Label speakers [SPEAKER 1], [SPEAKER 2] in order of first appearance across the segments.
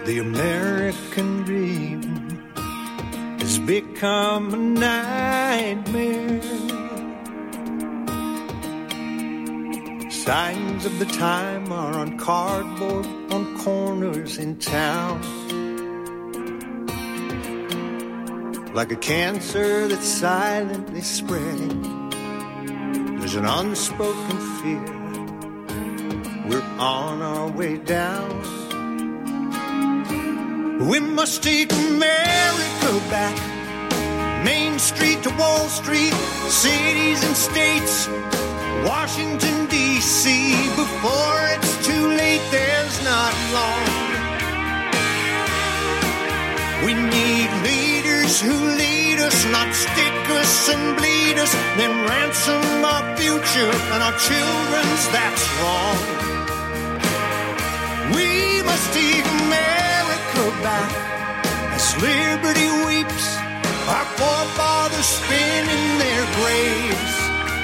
[SPEAKER 1] The American dream has become a nightmare. Signs of the time are on cardboard on corners in town. Like a cancer that's silently spreading, there's an unspoken fear. We're on our way down. We must take America back. Main Street to Wall Street, cities and states, Washington, D.C. Before it's too late, there's not long. We need leaders who lead us, not stick us and bleed us, then ransom our future and our children's, that's wrong. We must take America back as liberty weeps, our forefathers spin in their graves.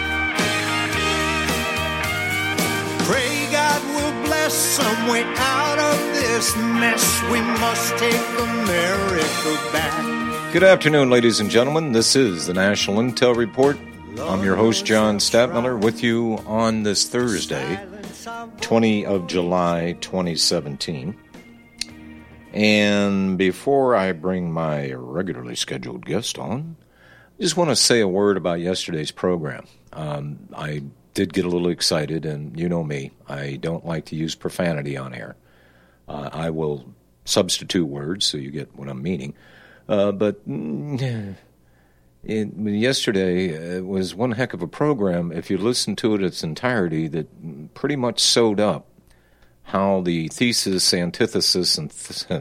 [SPEAKER 1] Pray God will bless some way out of this mess. We must take America back.
[SPEAKER 2] Good afternoon, ladies and gentlemen. This is the National Intel Report. I'm your host, John Stadtmiller, with you on this Thursday, 20 of July, 2017. And before I bring my regularly scheduled guest on, I just want to say a word about yesterday's program. I did get a little excited, and you know me, I don't like to use profanity on air. I will substitute words so you get what I'm meaning. But yesterday it was one heck of a program. If you listen to it in its entirety, that pretty much sewed up how the thesis, antithesis, and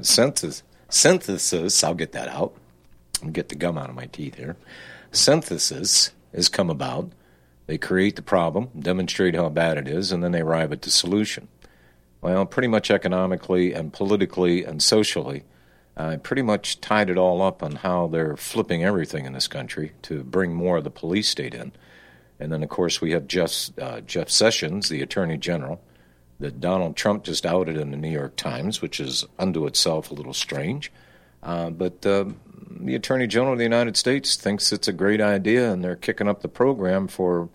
[SPEAKER 2] synthesis, I'll get that out. I'll get the gum out of my teeth here. Synthesis has come about. They create the problem, demonstrate how bad it is, and then they arrive at the solution. Well, pretty much economically and politically and socially, I pretty much tied it all up on how they're flipping everything in this country to bring more of the police state in. And then, of course, we have Jeff Sessions, the Attorney General, that Donald Trump just outed in the New York Times, which is unto itself a little strange. But the Attorney General of the United States thinks it's a great idea, and they're kicking up the program for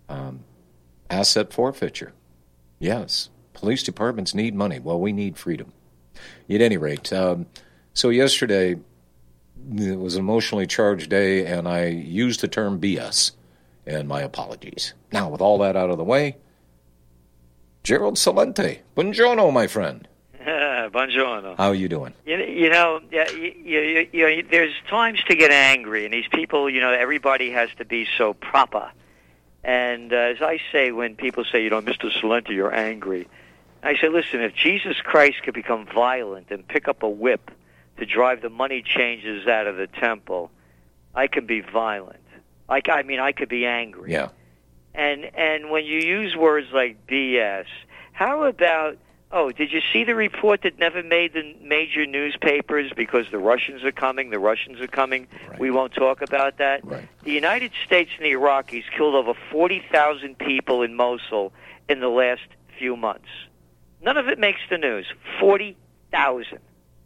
[SPEAKER 2] asset forfeiture. Yes, police departments need money. Well, we need freedom. At any rate, so yesterday it was an emotionally charged day, and I used the term BS, and my apologies. Now, with all that out of the way, Gerald Celente. Buongiorno, my friend.
[SPEAKER 3] Buongiorno.
[SPEAKER 2] How are you doing?
[SPEAKER 3] You know, there's times to get angry, and these people, everybody has to be so proper. And as I say, when people say, Mr. Celente, you're angry, I say, listen, if Jesus Christ could become violent and pick up a whip to drive the money changers out of the temple, I can be violent. I could be angry.
[SPEAKER 2] Yeah.
[SPEAKER 3] And when you use words like BS, how about, did you see the report that never made the major newspapers because the Russians are coming? Right. We won't talk about that.
[SPEAKER 2] Right.
[SPEAKER 3] The United States and the Iraqis killed over 40,000 people in Mosul in the last few months. None of it makes the news. 40,000.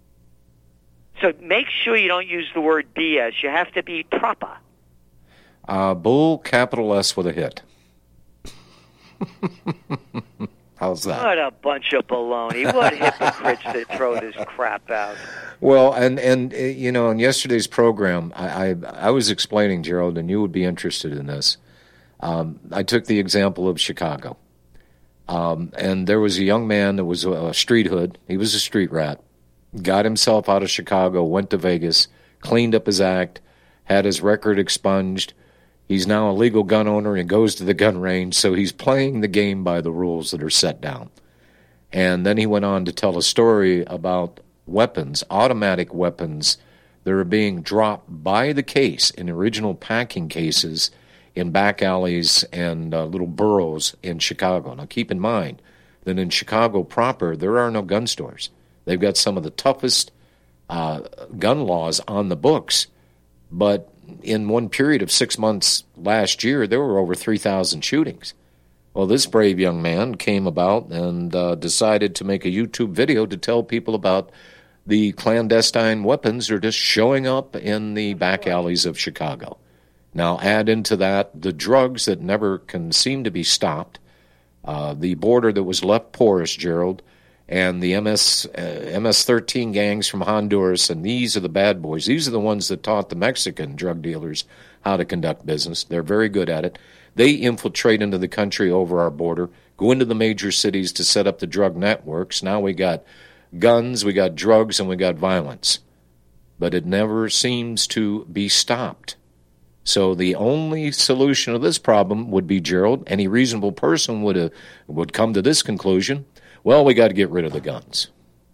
[SPEAKER 3] So make sure you don't use the word BS. You have to be proper.
[SPEAKER 2] Bull, capital S with a hit. How's that?
[SPEAKER 3] What a bunch of baloney. What hypocrites that throw this crap out.
[SPEAKER 2] Well, and in yesterday's program, I was explaining, Gerald, and you would be interested in this. I took the example of Chicago. And there was a young man that was a street hood. He was a street rat. Got himself out of Chicago, went to Vegas, cleaned up his act, had his record expunged. He's now a legal gun owner and goes to the gun range, so he's playing the game by the rules that are set down. And then he went on to tell a story about weapons, automatic weapons, that are being dropped by the case in original packing cases in back alleys and little boroughs in Chicago. Now, keep in mind that in Chicago proper, there are no gun stores. They've got some of the toughest gun laws on the books, but in one period of 6 months last year, there were over 3,000 shootings. Well, this brave young man came about and decided to make a YouTube video to tell people about the clandestine weapons are just showing up in the back alleys of Chicago. Now add into that the drugs that never can seem to be stopped, the border that was left porous, Gerald, and the MS-13 gangs from Honduras, and these are the bad boys. These are the ones that taught the Mexican drug dealers how to conduct business. They're very good at it. They infiltrate into the country over our border, go into the major cities to set up the drug networks. Now we got guns, we got drugs, and we got violence. But it never seems to be stopped. So the only solution to this problem would be, Gerald, any reasonable person would come to this conclusion, well, we got to get rid of the guns.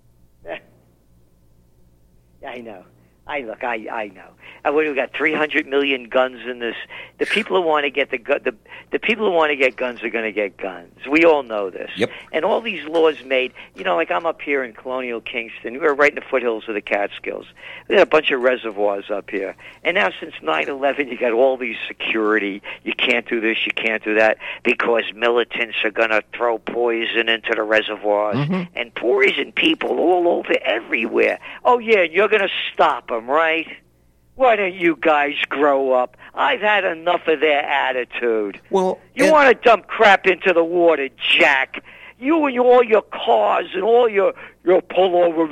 [SPEAKER 3] I know. I know. We got 300 million guns in this. The people who want to get the people who want to get guns are going to get guns. We all know this.
[SPEAKER 2] Yep.
[SPEAKER 3] And all these laws made, like I'm up here in Colonial Kingston. We're right in the foothills of the Catskills. We got a bunch of reservoirs up here. And now since 9/11, you got all these security. You can't do this, you can't do that, because militants are going to throw poison into the reservoirs and poison people all over everywhere. Oh yeah, you're going to stop them, right? Why don't you guys grow up? I've had enough of their attitude.
[SPEAKER 2] Well,
[SPEAKER 3] you want to dump crap into the water, Jack. You and all your cars and all your pullover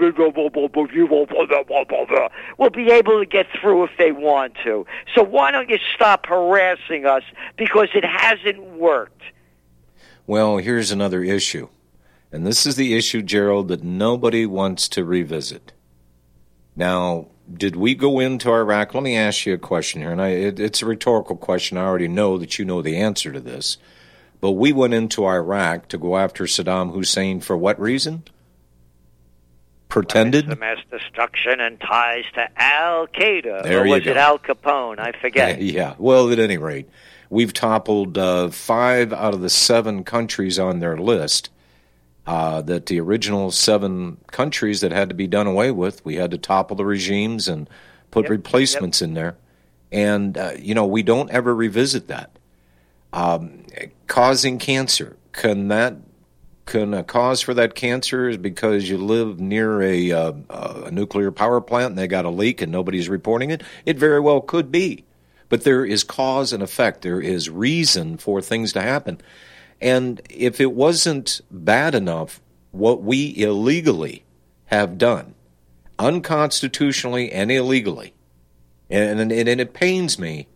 [SPEAKER 3] will be able to get through if they want to. So why don't you stop harassing us, because it hasn't worked?
[SPEAKER 2] Well, here's another issue. And this is the issue, Gerald, that nobody wants to revisit. Now, did we go into Iraq? Let me ask you a question here, and it's a rhetorical question. I already know that you know the answer to this. But we went into Iraq to go after Saddam Hussein for what reason? Pretended?
[SPEAKER 3] The mass destruction and ties to Al-Qaeda.
[SPEAKER 2] There
[SPEAKER 3] or
[SPEAKER 2] you
[SPEAKER 3] was
[SPEAKER 2] go.
[SPEAKER 3] It Al Capone? I forget.
[SPEAKER 2] Yeah. Well, at any rate, we've toppled 5 out of the 7 countries on their list. That the original 7 countries that had to be done away with, we had to topple the regimes and put replacements in there. And, we don't ever revisit that. Causing cancer. Can a cause for that cancer is because you live near a nuclear power plant and they got a leak and nobody's reporting it? It very well could be. But there is cause and effect. There is reason for things to happen. And if it wasn't bad enough, what we illegally have done, unconstitutionally and illegally, and it pains me,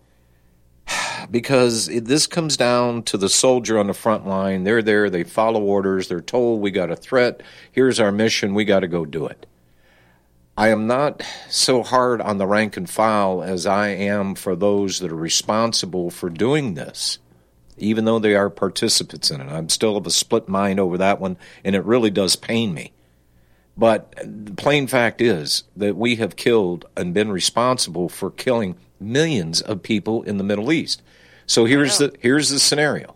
[SPEAKER 2] because this comes down to the soldier on the front line. They're there, they follow orders, they're told we got a threat, here's our mission, we got to go do it. I am not so hard on the rank and file as I am for those that are responsible for doing this, even though they are participants in it. I'm still of a split mind over that one, and it really does pain me. But the plain fact is that we have killed and been responsible for killing millions of people in the Middle East. So here's the scenario.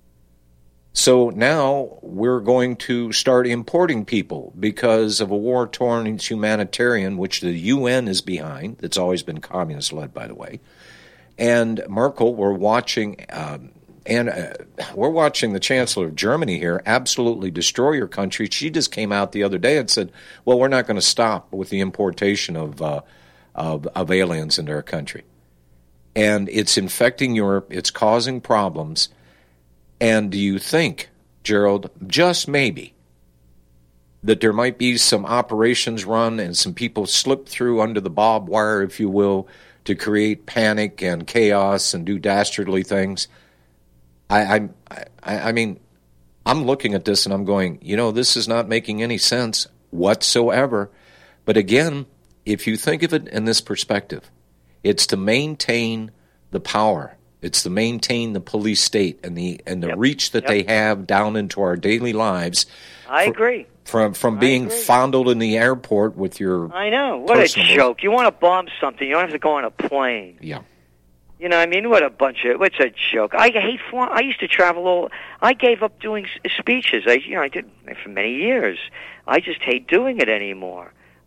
[SPEAKER 2] So now we're going to start importing people because of a war-torn humanitarian, which the UN is behind. It's always been communist-led, by the way. And Merkel, we're watching... we're watching the Chancellor of Germany here absolutely destroy your country. She just came out the other day and said, well, we're not going to stop with the importation of aliens into our country. And it's infecting Europe. It's causing problems. And do you think, Gerald, just maybe, that there might be some operations run and some people slip through under the barbed wire, if you will, to create panic and chaos and do dastardly things? I mean, I'm looking at this and I'm going, this is not making any sense whatsoever. But again, if you think of it in this perspective, it's to maintain the power. It's to maintain the police state and the reach that they have down into our daily lives.
[SPEAKER 3] I agree.
[SPEAKER 2] From being fondled in the airport with your...
[SPEAKER 3] I know. What a joke. You want to bomb something, you don't have to go on a plane.
[SPEAKER 2] Yeah.
[SPEAKER 3] You know what I mean? What's a joke? I hate flying. I used to travel I gave up doing speeches. I did for many years. I just hate doing it anymore.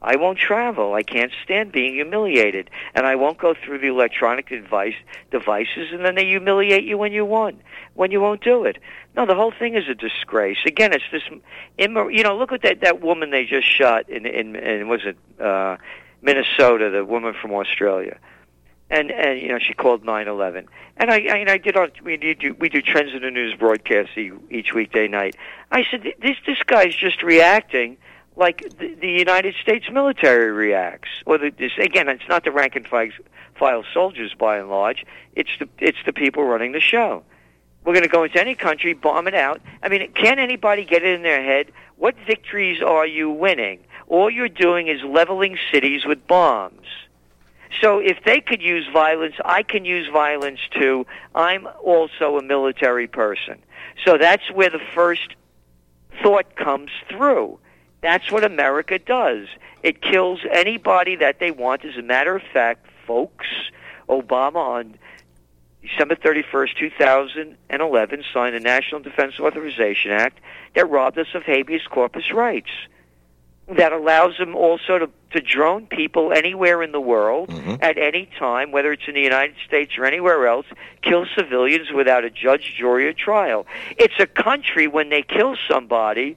[SPEAKER 3] I won't travel. I can't stand being humiliated. And I won't go through the electronic devices, and then they humiliate you when you won't do it. No, the whole thing is a disgrace. Again, it's this, look at that woman they just shot in was it Minnesota, the woman from Australia. And she called 9/11. And we do Trends in the News broadcasts each weekday night. I said, this guy's just reacting like the United States military reacts. Or again, it's not the rank and file soldiers by and large. It's the people running the show. We're going to go into any country, bomb it out. I mean, can anybody get it in their head? What victories are you winning? All you're doing is leveling cities with bombs. So if they could use violence, I can use violence too. I'm also a military person. So that's where the first thought comes through. That's what America does. It kills anybody that they want. As a matter of fact, folks, Obama on December 31st, 2011 signed the National Defense Authorization Act that robbed us of habeas corpus rights. That allows them also to drone people anywhere in the world at any time, whether it's in the United States or anywhere else, kill civilians without a judge, jury, or trial. It's a country, when they kill somebody,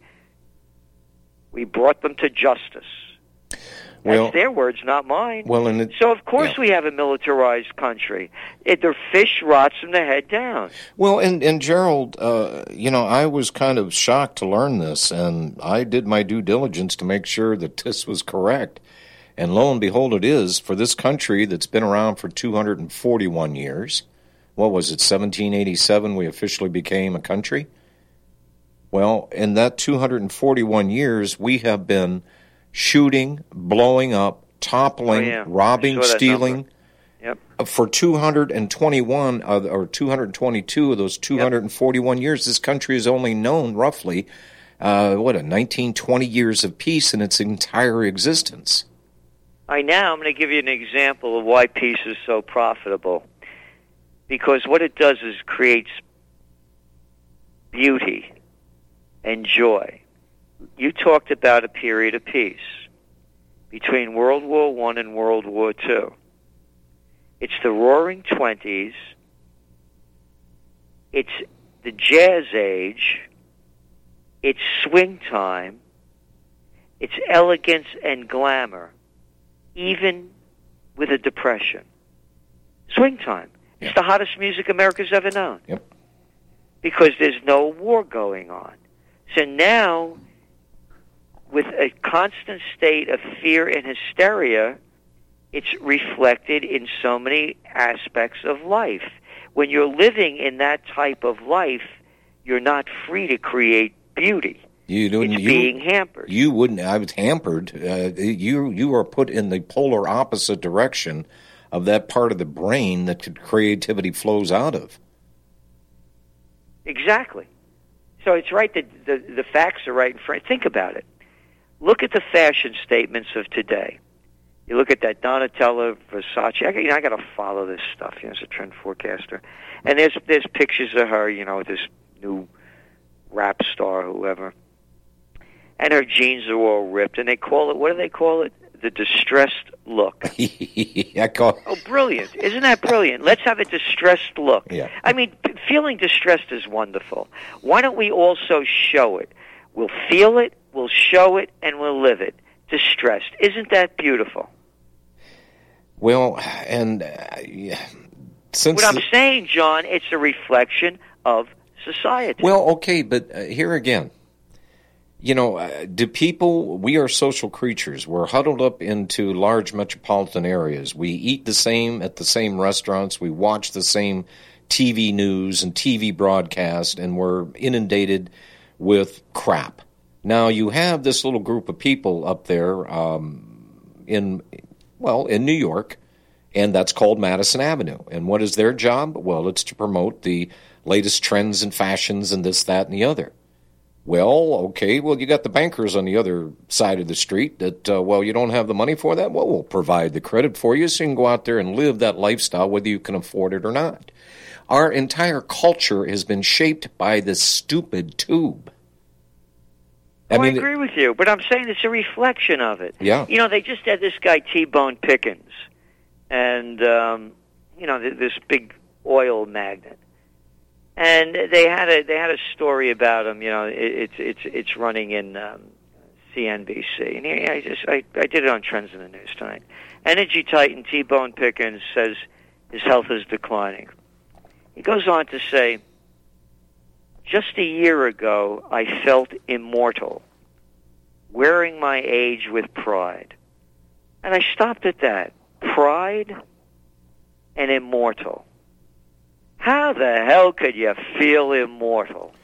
[SPEAKER 3] we brought them to justice. That's their words, not mine. So, of course, we have a militarized country. Their fish rots from the head down.
[SPEAKER 2] Well, and Gerald, I was kind of shocked to learn this, and I did my due diligence to make sure that this was correct. And lo and behold, it is. For this country that's been around for 241 years, what was it, 1787 we officially became a country? Well, in that 241 years, we have been shooting, blowing up, toppling, robbing, stealing.
[SPEAKER 3] Yep.
[SPEAKER 2] For 221 or 222 of those 241 years, this country has only known roughly 19, 20 years of peace in its entire existence.
[SPEAKER 3] I'm going to give you an example of why peace is so profitable. Because what it does is creates beauty and joy. You talked about a period of peace between World War I and World War II. It's the Roaring '20s. It's the Jazz Age. It's swing time. It's elegance and glamour, even with a depression. Swing time.
[SPEAKER 2] Yeah.
[SPEAKER 3] It's the hottest music America's ever known.
[SPEAKER 2] Yep.
[SPEAKER 3] Because there's no war going on. So now, with a constant state of fear and hysteria, it's reflected in so many aspects of life. When you're living in that type of life, you're not free to create beauty. It's being hampered.
[SPEAKER 2] You wouldn't. I was hampered. You are put in the polar opposite direction of that part of the brain that creativity flows out of.
[SPEAKER 3] Exactly. So it's right that the facts are right in front. Think about it. Look at the fashion statements of today. You look at that Donatella Versace. I got to follow this stuff as a trend forecaster. And there's pictures of her, this new rap star, whoever. And her jeans are all ripped, and they call it, what do they call it? The distressed look. Oh, brilliant. Isn't that brilliant? Let's have a distressed look.
[SPEAKER 2] Yeah.
[SPEAKER 3] I mean, feeling distressed is wonderful. Why don't we also show it? We'll feel it, we'll show it, and we'll live it. Distressed. Isn't that beautiful?
[SPEAKER 2] Well, and since...
[SPEAKER 3] What I'm saying, John, it's a reflection of society.
[SPEAKER 2] Well, okay, but here again, do people, we are social creatures. We're huddled up into large metropolitan areas. We eat the same at the same restaurants. We watch the same TV news and TV broadcast, and we're inundated with crap. Now, you have this little group of people up there in New York, and that's called Madison Avenue. And what is their job? Well, it's to promote the latest trends and fashions and this, that, and the other. Well, okay, you got the bankers on the other side of the street that, you don't have the money for that? Well, we'll provide the credit for you so you can go out there and live that lifestyle whether you can afford it or not. Our entire culture has been shaped by this stupid tube.
[SPEAKER 3] I agree with you, but I'm saying it's a reflection of it.
[SPEAKER 2] Yeah.
[SPEAKER 3] You know, they just had this guy T-Bone Pickens, and you know, this big oil magnate, and they had a story about him. You know, it's running in CNBC, and I did it on Trends in the News tonight. Energy titan T-Bone Pickens says his health is declining. He goes on to say, just a year ago, I felt immortal, wearing my age with pride. And I stopped at that. Pride and immortal. How the hell could you feel immortal?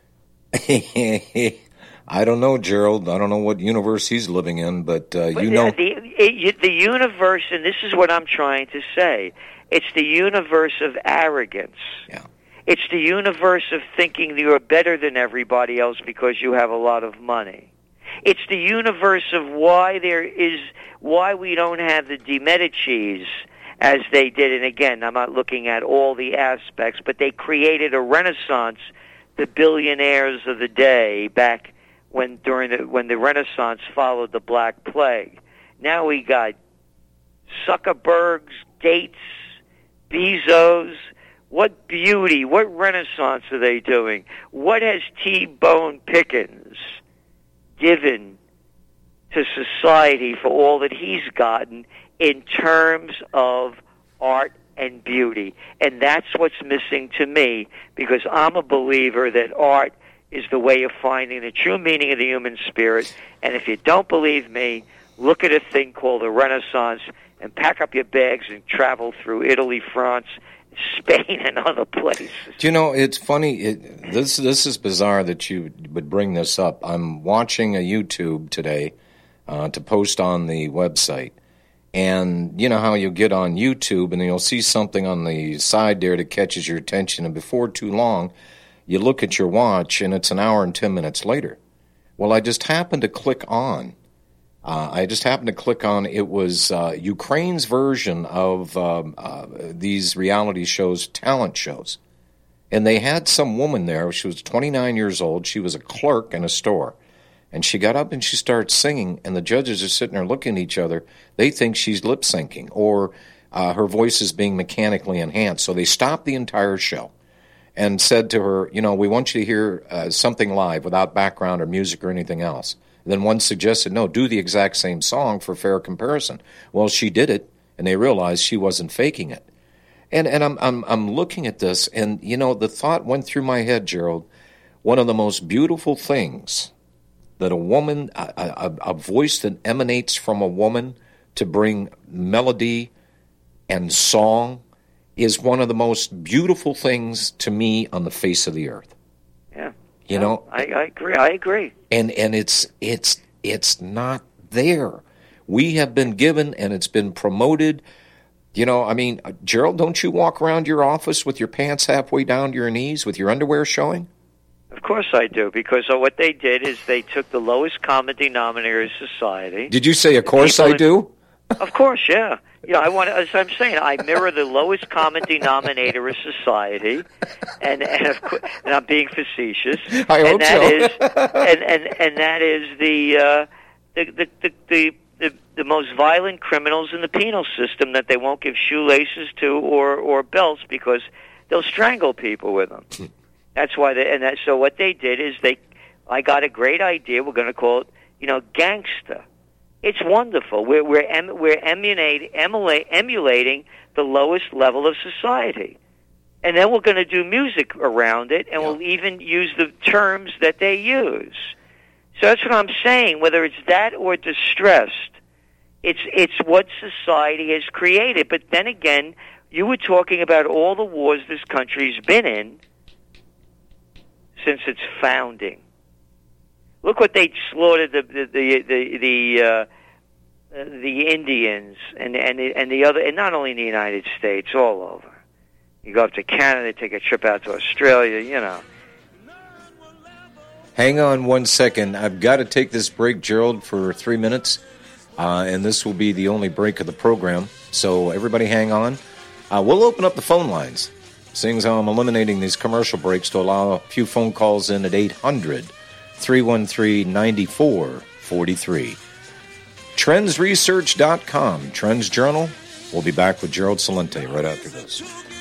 [SPEAKER 2] I don't know, Gerald. I don't know what universe he's living in, but you know.
[SPEAKER 3] The universe, and this is what I'm trying to say, it's the universe of arrogance.
[SPEAKER 2] Yeah.
[SPEAKER 3] It's the universe of thinking you're better than everybody else because you have a lot of money. It's the universe of why we don't have the de Medicis as they did. And again, I'm not looking at all the aspects, but they created a renaissance, the billionaires of the day, back when the Renaissance followed the Black Plague. Now we got Zuckerbergs, Gates, Bezos. What beauty, what renaissance are they doing? What has T-Bone Pickens given to society for all that he's gotten in terms of art and beauty? And that's what's missing to me, because I'm a believer that art is the way of finding the true meaning of the human spirit. And if you don't believe me, look at a thing called the Renaissance and pack up your bags and travel through Italy, France, Spain, and other places.
[SPEAKER 2] Do you know, it's funny, this is bizarre that you would bring this up. I'm watching a YouTube today to post on the website, and you know how you get on YouTube and you'll see something on the side there that catches your attention, and before too long, you look at your watch and it's an hour and 10 minutes later. Well, I just happened to click on it was Ukraine's version of these reality shows, talent shows. And they had some woman there. She was 29 years old. She was a clerk in a store. And she got up and she started singing, and the judges are sitting there looking at each other. They think she's lip-syncing, or her voice is being mechanically enhanced. So they stopped the entire show and said to her, you know, we want you to hear something live without background or music or anything else. Then one suggested, no, do the exact same song for fair comparison. Well, she did it, and they realized she wasn't faking it. And I'm looking at this, and you know, the thought went through my head, Gerald. One of the most beautiful things that a woman, a voice that emanates from a woman to bring melody and song, is one of the most beautiful things to me on the face of the earth.
[SPEAKER 3] Yeah.
[SPEAKER 2] You know,
[SPEAKER 3] I agree.
[SPEAKER 2] And it's not there. We have been given, and it's been promoted. You know, I mean, Gerald, don't you walk around your office with your pants halfway down to your knees with your underwear showing?
[SPEAKER 3] Of course I do, because what they did is they took the lowest common denominator of society.
[SPEAKER 2] Did you say, of course I do?
[SPEAKER 3] Of course, yeah. Yeah, as I'm saying, I mirror the lowest common denominator of society, and I'm being facetious.
[SPEAKER 2] I hope so.
[SPEAKER 3] And that is the most violent criminals in the penal system that they won't give shoelaces to or belts, because they'll strangle people with them. That's why so what they did is I got a great idea. We're going to call it, gangsta. It's wonderful. We're emulating the lowest level of society. And then we're going to do music around it, and we'll even use the terms that they use. So that's what I'm saying. Whether it's that or distressed, it's what society has created. But then again, you were talking about all the wars this country's been in since its founding. Look what they slaughtered the Indians and the other, and not only in the United States, all over. You go up to Canada, take a trip out to Australia,
[SPEAKER 2] Hang on one second. I've got to take this break, Gerald, for 3 minutes, and this will be the only break of the program. So everybody hang on. We'll open up the phone lines, seeing as how I'm eliminating these commercial breaks to allow a few phone calls in at 313-9443. TrendsResearch.com, Trends Journal. We'll be back with Gerald Celente right after this.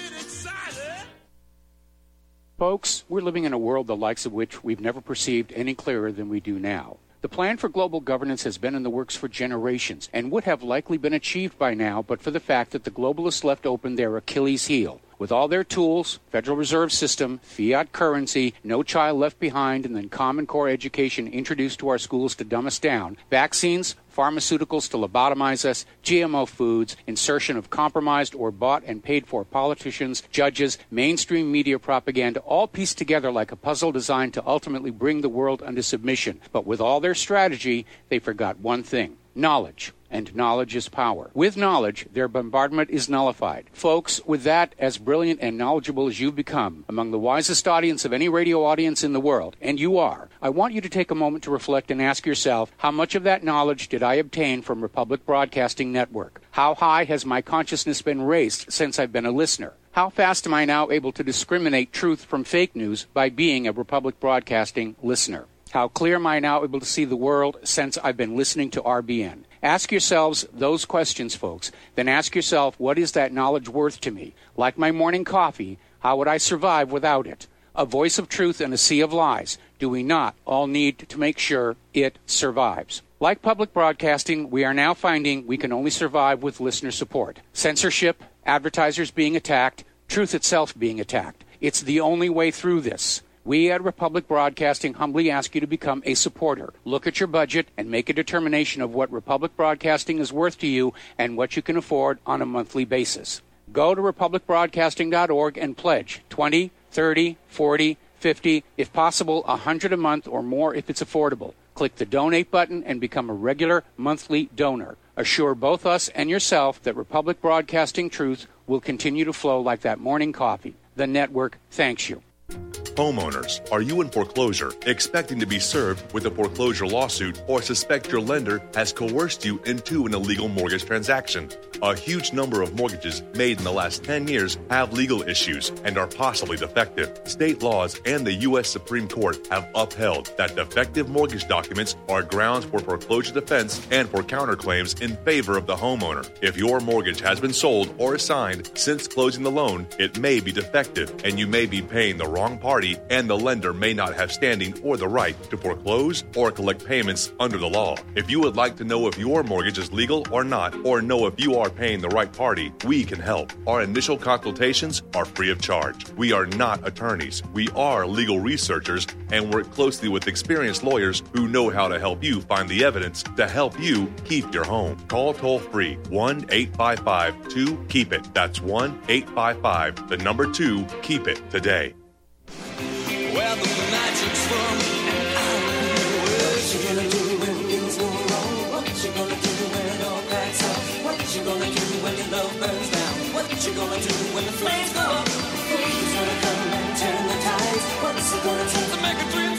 [SPEAKER 4] Folks, we're living in a world the likes of which we've never perceived any clearer than we do now. The plan for global governance has been in the works for generations and would have likely been achieved by now but for the fact that the globalists left open their Achilles heel. With all their tools, Federal Reserve System, fiat currency, no child left behind, and then Common Core education introduced to our schools to dumb us down, vaccines, pharmaceuticals to lobotomize us, GMO foods, insertion of compromised or bought and paid for politicians, judges, mainstream media propaganda, all pieced together like a puzzle designed to ultimately bring the world under submission. But with all their strategy, they forgot one thing: knowledge. And knowledge is power. With knowledge, their bombardment is nullified. Folks, with that, as brilliant and knowledgeable as you've become, among the wisest audience of any radio audience in the world, and you are, I want you to take a moment to reflect and ask yourself, how much of that knowledge did I obtain from Republic Broadcasting Network? How high has my consciousness been raised since I've been a listener? How fast am I now able to discriminate truth from fake news by being a Republic Broadcasting listener? How clear am I now able to see the world since I've been listening to RBN? Ask yourselves those questions, folks. Then ask yourself, what is that knowledge worth to me? Like my morning coffee, how would I survive without it? A voice of truth in a sea of lies. Do we not all need to make sure it survives? Like public broadcasting, we are now finding we can only survive with listener support. Censorship, advertisers being attacked, truth itself being attacked. It's the only way through this. We at Republic Broadcasting humbly ask you to become a supporter. Look at your budget and make a determination of what Republic Broadcasting is worth to you and what you can afford on a monthly basis. Go to republicbroadcasting.org and pledge $20, $30, $40, $50, if possible, $100 a month or more if it's affordable. Click the donate button and become a regular monthly donor. Assure both us and yourself that Republic Broadcasting truth will continue to flow like that morning coffee. The network thanks you.
[SPEAKER 5] Homeowners, are you in foreclosure, expecting to be served with a foreclosure lawsuit, or suspect your lender has coerced you into an illegal mortgage transaction? A huge number of mortgages made in the last 10 years have legal issues and are possibly defective. State laws and the U.S. Supreme Court have upheld that defective mortgage documents are grounds for foreclosure defense and for counterclaims in favor of the homeowner. If your mortgage has been sold or assigned since closing the loan, it may be defective and you may be paying the wrong party, and the lender may not have standing or the right to foreclose or collect payments under the law. If you would like to know if your mortgage is legal or not, or know if you are paying the right party, we can help. Our initial consultations are free of charge. We are not attorneys. We are legal researchers and work closely with experienced lawyers who know how to help you find the evidence to help you keep your home. Call toll-free 1-855-2-KEEP-IT. That's 1-855, the number 2, keep it today.
[SPEAKER 6] Where the magic's from. What you gonna do when things go wrong? What you gonna do when it all cracks up? What you gonna do when your love burns down? What you gonna do when the flames go up? Who's gonna come and turn the tides? What's it gonna take to make a dream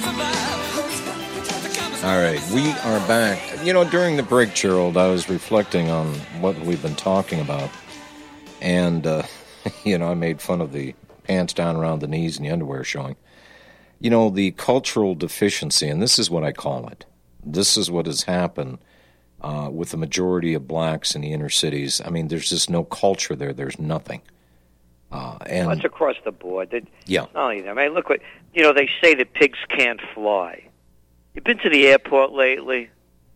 [SPEAKER 6] survive?
[SPEAKER 2] All right, we are back. You know, during the break, Gerald, I was reflecting on what we've been talking about. And, you know, I made fun of the pants down around the knees and the underwear showing. You know, the cultural deficiency, and this is what I call it. This is what has happened with the majority of blacks in the inner cities. I mean, there's just no culture there. There's nothing. And
[SPEAKER 3] that's across the board.
[SPEAKER 2] Yeah.
[SPEAKER 3] Not only that. I mean, look what, you know, they say that pigs can't fly. You been to the airport lately?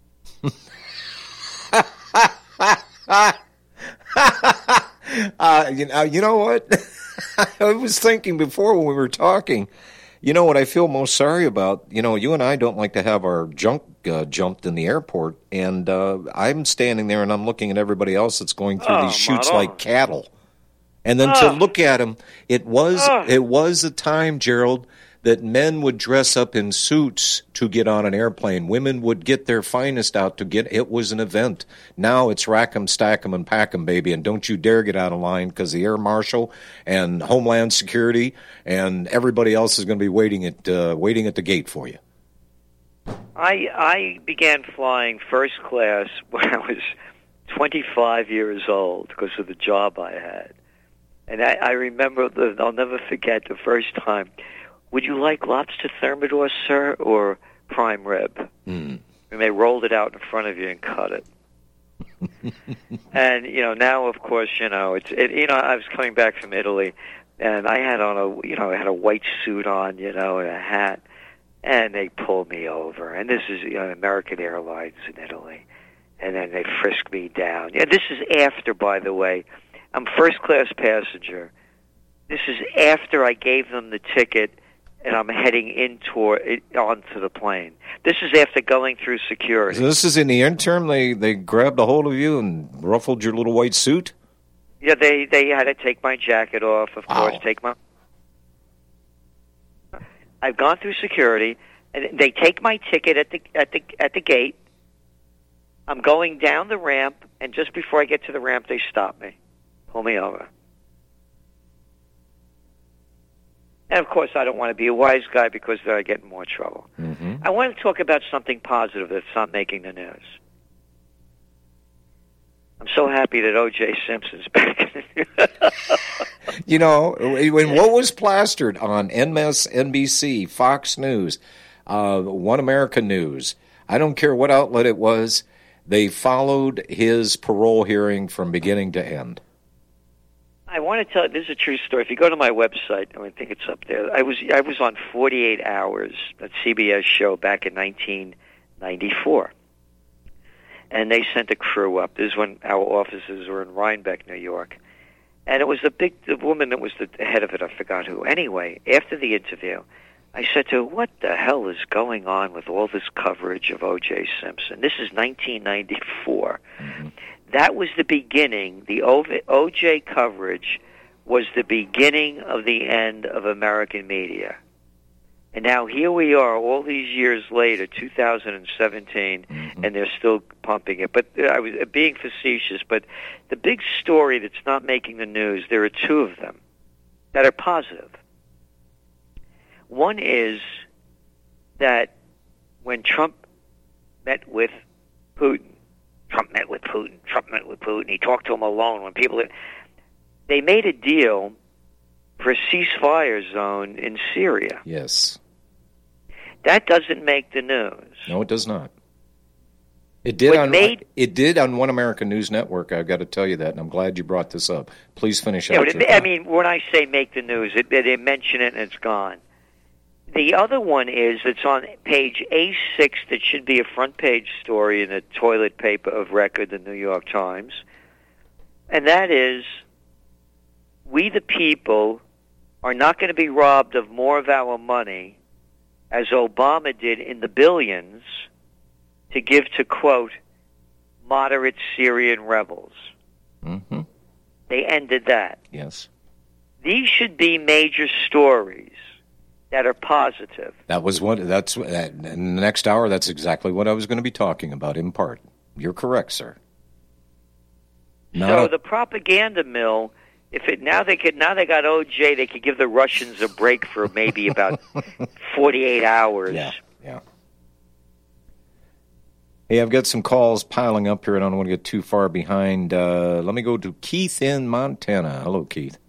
[SPEAKER 2] You know what? I was thinking before when we were talking, you know what I feel most sorry about? You know, you and I don't like to have our junk jumped in the airport, and I'm standing there and I'm looking at everybody else that's going through these chutes like cattle. And then to look at them, it was a time, Gerald, that men would dress up in suits to get on an airplane. Women would get their finest out to get. It was an event. Now it's rack 'em, stack 'em, and pack 'em, baby. And don't you dare get out of line, because the Air Marshal and Homeland Security and everybody else is going to be waiting at the gate for you.
[SPEAKER 3] I began flying first class when I was 25 years old because of the job I had. And I remember, I'll never forget the first time. Would you like lobster thermidor, sir, or prime rib.
[SPEAKER 2] Mm.
[SPEAKER 3] And they rolled it out in front of you and cut it. And now of course I was coming back from Italy, and I had on I had a white suit on, and a hat, and they pulled me over. And this is American Airlines in Italy, and then they frisked me down. Yeah, this is after, by the way, I'm first class passenger. This is after I gave them the ticket, and I'm heading onto the plane. This is after going through security.
[SPEAKER 2] So this is in the interim. They grabbed a hold of you and ruffled your little white suit?
[SPEAKER 3] Yeah, they had to take my jacket off, of course. I've gone through security, and they take my ticket at the gate. I'm going down the ramp, and just before I get to the ramp, they stop me, pull me over. And, of course, I don't want to be a wise guy because then I get in more trouble.
[SPEAKER 2] Mm-hmm.
[SPEAKER 3] I want to talk about something positive that's not making the news. I'm so happy that O.J. Simpson's back in the news.
[SPEAKER 2] When what was plastered on MSNBC, Fox News, One America News, I don't care what outlet it was, they followed his parole hearing from beginning to end.
[SPEAKER 3] I want to tell you, this is a true story. If you go to my website, I think it's up there. I was on 48 Hours, that CBS show, back in 1994. And they sent a crew up. This is when our offices were in Rhinebeck, New York. And it was the woman that was the head of it, I forgot who. Anyway, after the interview, I said to her, what the hell is going on with all this coverage of O.J. Simpson? This is 1994. Mm-hmm. That was the beginning. The O.J. coverage was the beginning of the end of American media. And now here we are all these years later, 2017, mm-hmm. and they're still pumping it. But I was being facetious, but the big story that's not making the news, there are two of them that are positive. One is that when Trump met with Putin, he talked to him alone. When they made a deal for a ceasefire zone in Syria.
[SPEAKER 2] Yes.
[SPEAKER 3] That doesn't make the news.
[SPEAKER 2] No, it does not. It did on One American News Network, I've got to tell you that, and I'm glad you brought this up. Please finish out your thought.
[SPEAKER 3] When I say make the news, they mention it and it's gone. The other one is, it's on page A6, that should be a front page story in the toilet paper of record, the New York Times, and that is, we the people are not going to be robbed of more of our money, as Obama did in the billions, to give to, quote, moderate Syrian rebels.
[SPEAKER 2] Mm-hmm.
[SPEAKER 3] They ended that.
[SPEAKER 2] Yes.
[SPEAKER 3] These should be major stories that are positive.
[SPEAKER 2] That's in the next hour. That's exactly what I was going to be talking about. In part, you're correct, sir.
[SPEAKER 3] The propaganda mill. Now they got OJ. They could give the Russians a break for maybe about 48 hours.
[SPEAKER 2] Yeah. Hey, I've got some calls piling up here, and I don't want to get too far behind. Let me go to Keith in Montana. Hello, Keith.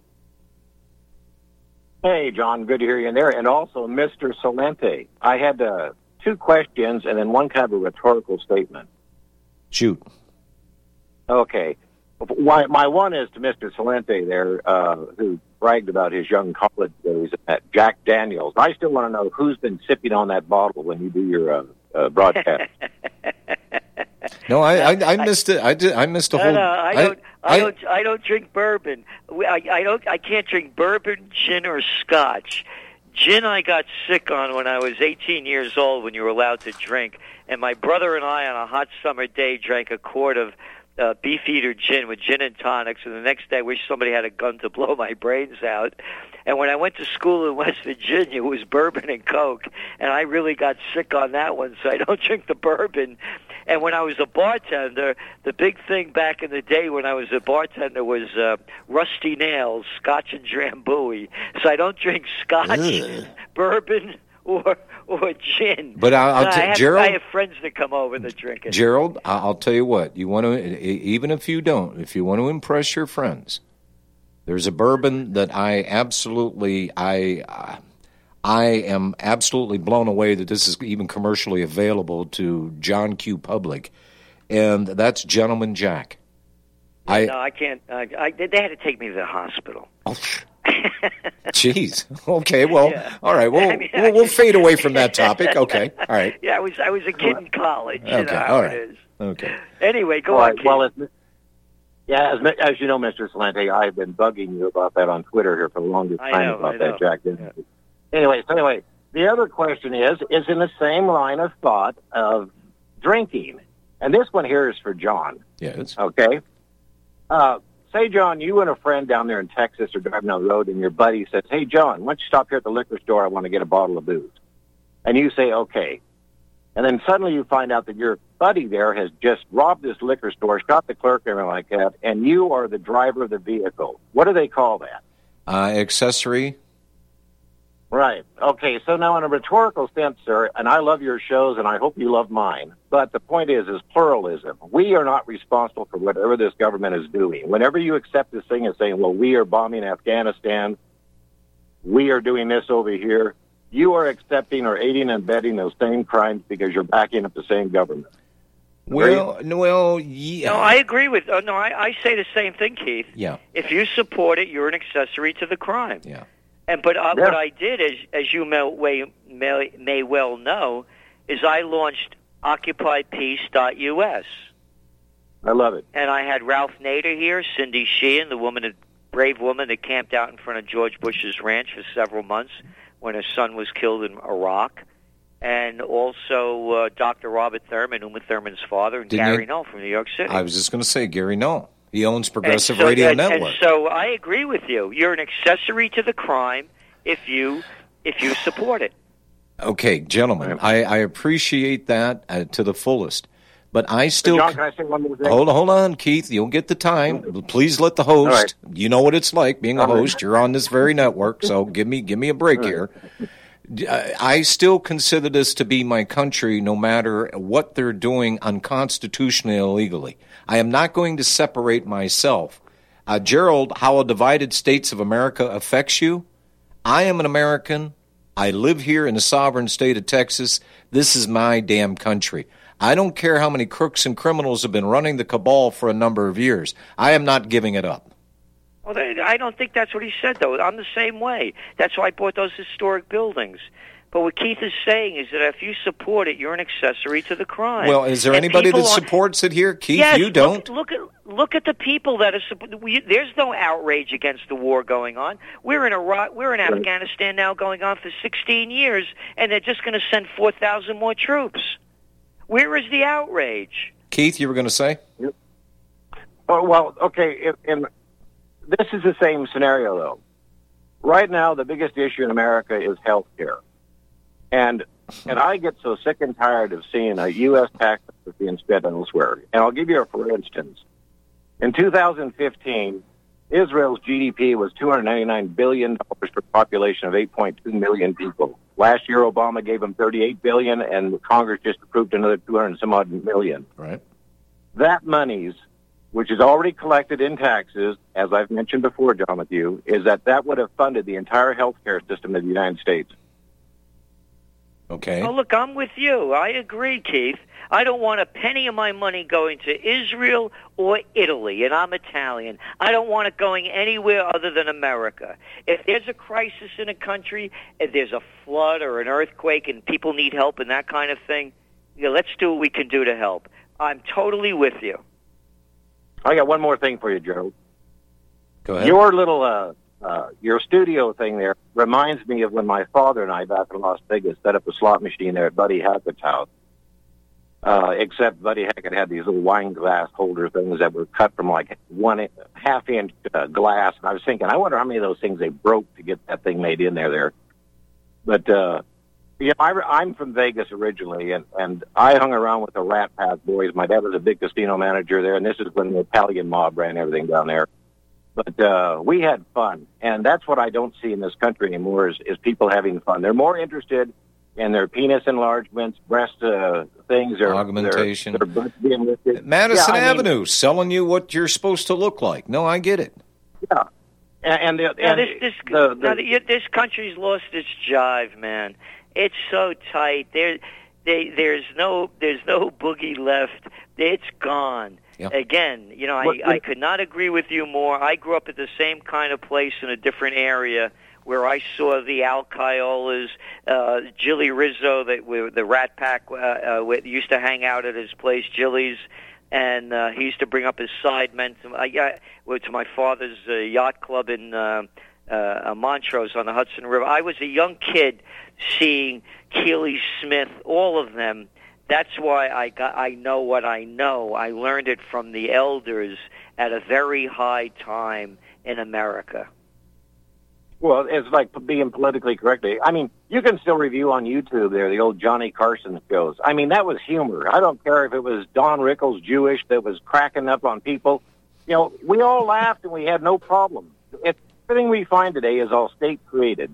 [SPEAKER 7] Hey, John, good to hear you in there. And also, Mr. Salente, I had two questions and then one kind of a rhetorical statement.
[SPEAKER 2] Shoot.
[SPEAKER 7] Okay. My one is to Mr. Salente there, who bragged about his young college days at Jack Daniels. I still want to know who's been sipping on that bottle when you do your broadcast.
[SPEAKER 2] No, I missed it. I missed a whole.
[SPEAKER 3] No, I don't drink bourbon. I can't drink bourbon, gin, or scotch. Gin I got sick on when I was 18 years old, when you were allowed to drink. And my brother and I, on a hot summer day, drank a quart of Beefeater gin with gin and tonics. And the next day, I wished somebody had a gun to blow my brains out. And when I went to school in West Virginia, it was bourbon and Coke. And I really got sick on that one, so I don't drink the bourbon. And when I was a bartender, the big thing back in the day when I was a bartender was Rusty Nails, Scotch and Drambuie. So I don't drink Scotch, bourbon, or gin.
[SPEAKER 2] But Gerald,
[SPEAKER 3] I have friends that come over that drink it.
[SPEAKER 2] Gerald, I'll tell you what. You want to, even if you don't, if you want to impress your friends, there's a bourbon that I absolutely I am absolutely blown away that this is even commercially available to John Q. Public, and that's Gentleman Jack.
[SPEAKER 3] No, I can't. They had to take me to the hospital.
[SPEAKER 2] Oh, jeez. Okay. Well. Yeah. All right. We'll fade away from that topic. Okay. All right.
[SPEAKER 3] Yeah, I was a kid in college.
[SPEAKER 2] Okay.
[SPEAKER 3] You know how
[SPEAKER 2] all right.
[SPEAKER 3] it is.
[SPEAKER 2] Okay.
[SPEAKER 3] Anyway, go on.
[SPEAKER 7] Well, as you know, Mr. Salente, I've been bugging you about that on Twitter here for the longest time about that, Jack. Yeah. Anyway, the other question is in the same line of thought of drinking, and this one here is for John.
[SPEAKER 2] Yes.
[SPEAKER 7] Okay. Say, John, you and a friend down there in Texas are driving down the road, and your buddy says, "Hey, John, why don't you stop here at the liquor store? I want to get a bottle of booze." And you say, "Okay." And then suddenly you find out that your buddy there has just robbed this liquor store, shot the clerk, and everything like that, and you are the driver of the vehicle. What do they call that?
[SPEAKER 2] Accessory.
[SPEAKER 7] Right. Okay, so now in a rhetorical sense, sir, and I love your shows, and I hope you love mine, but the point is pluralism. We are not responsible for whatever this government is doing. Whenever you accept this thing as saying, well, we are bombing Afghanistan, we are doing this over here, you are accepting or aiding and abetting those same crimes because you're backing up the same government.
[SPEAKER 2] Well, yeah.
[SPEAKER 3] No, I agree with. I say the same thing, Keith.
[SPEAKER 2] Yeah.
[SPEAKER 3] If you support it, you're an accessory to the crime.
[SPEAKER 2] Yeah.
[SPEAKER 3] But what I did, as you may well know, is I launched OccupyPeace.us.
[SPEAKER 7] I love it.
[SPEAKER 3] And I had Ralph Nader here, Cindy Sheehan, the brave woman that camped out in front of George Bush's ranch for several months when her son was killed in Iraq. And also Dr. Robert Thurman, Uma Thurman's father, and Gary Null from New York City.
[SPEAKER 2] I was just going to say Gary Null. He owns Progressive Radio Network.
[SPEAKER 3] And so I agree with you. You're an accessory to the crime if you support it.
[SPEAKER 2] Okay, gentlemen, I appreciate that to the fullest. But I still...
[SPEAKER 7] John, can I say one more thing?
[SPEAKER 2] Hold on, Keith. You'll get the time. Please let the host...
[SPEAKER 7] Right.
[SPEAKER 2] You know what it's like being a host. You're on this very network, so give me a break here. I still consider this to be my country no matter what they're doing unconstitutionally and illegally. I am not going to separate myself. Gerald, how a divided states of America affects you? I am an American. I live here in the sovereign state of Texas. This is my damn country. I don't care how many crooks and criminals have been running the cabal for a number of years. I am not giving it up.
[SPEAKER 3] Well, I don't think that's what he said, though. I'm the same way. That's why I bought those historic buildings. But what Keith is saying is that if you support it, you're an accessory to the crime.
[SPEAKER 2] Well, is there anybody that supports it here? Keith,
[SPEAKER 3] yes,
[SPEAKER 2] you don't?
[SPEAKER 3] Look at the people that are there's no outrage against the war going on. We're in Iraq, we're in Afghanistan now going on for 16 years, and they're just going to send 4,000 more troops. Where is the outrage?
[SPEAKER 2] Keith, you were going to say?
[SPEAKER 7] Oh, well, okay, this is the same scenario, though. Right now, the biggest issue in America is health care. And I get so sick and tired of seeing a U.S. tax being spent elsewhere. And I'll give you for instance. In 2015, Israel's GDP was $299 billion for a population of 8.2 million people. Last year, Obama gave them $38 billion, and Congress just approved another 200 and some odd million.
[SPEAKER 2] Right.
[SPEAKER 7] That money's, which is already collected in taxes, as I've mentioned before, John, with you, is that would have funded the entire health care system of the United States.
[SPEAKER 2] Okay.
[SPEAKER 3] Oh, look, I'm with you. I agree, Keith. I don't want a penny of my money going to Israel or Italy, and I'm Italian. I don't want it going anywhere other than America. If there's a crisis in a country, if there's a flood or an earthquake and people need help and that kind of thing, let's do what we can do to help. I'm totally with you.
[SPEAKER 7] I got one more thing for you, Joe.
[SPEAKER 2] Go ahead.
[SPEAKER 7] Your little... your studio thing there reminds me of when my father and I back in Las Vegas set up a slot machine there at Buddy Hackett's house. Except Buddy Hackett had these little wine glass holder things that were cut from like 1.5 inch glass. And I was thinking, I wonder how many of those things they broke to get that thing made in there. But, I'm from Vegas originally, and I hung around with the Rat Pack boys. My dad was a big casino manager there, and this is when the Italian mob ran everything down there. But we had fun, and that's what I don't see in this country anymore is people having fun. They're more interested in their penis enlargements, breast things, or
[SPEAKER 2] augmentation.
[SPEAKER 7] Their butts being lifted.
[SPEAKER 2] Madison Avenue, selling you what you're supposed to look like. No, I get it.
[SPEAKER 7] Yeah.
[SPEAKER 3] This country's lost its jive, man. It's so tight. There's no boogie left. It's gone.
[SPEAKER 2] Yep.
[SPEAKER 3] Again, I could not agree with you more. I grew up at the same kind of place in a different area where I saw the Al Caiolas, Jilly Rizzo, the Rat Pack used to hang out at his place, Jilly's, and he used to bring up his sidemen to my father's yacht club in Montrose on the Hudson River. I was a young kid seeing Keely Smith, all of them. That's why I know what I know. I learned it from the elders at a very high time in America.
[SPEAKER 7] Well, it's like being politically correct. I mean, you can still review on YouTube there the old Johnny Carson shows. I mean, that was humor. I don't care if it was Don Rickles, Jewish, that was cracking up on people. We all laughed and we had no problem. Everything we find today is all state-created.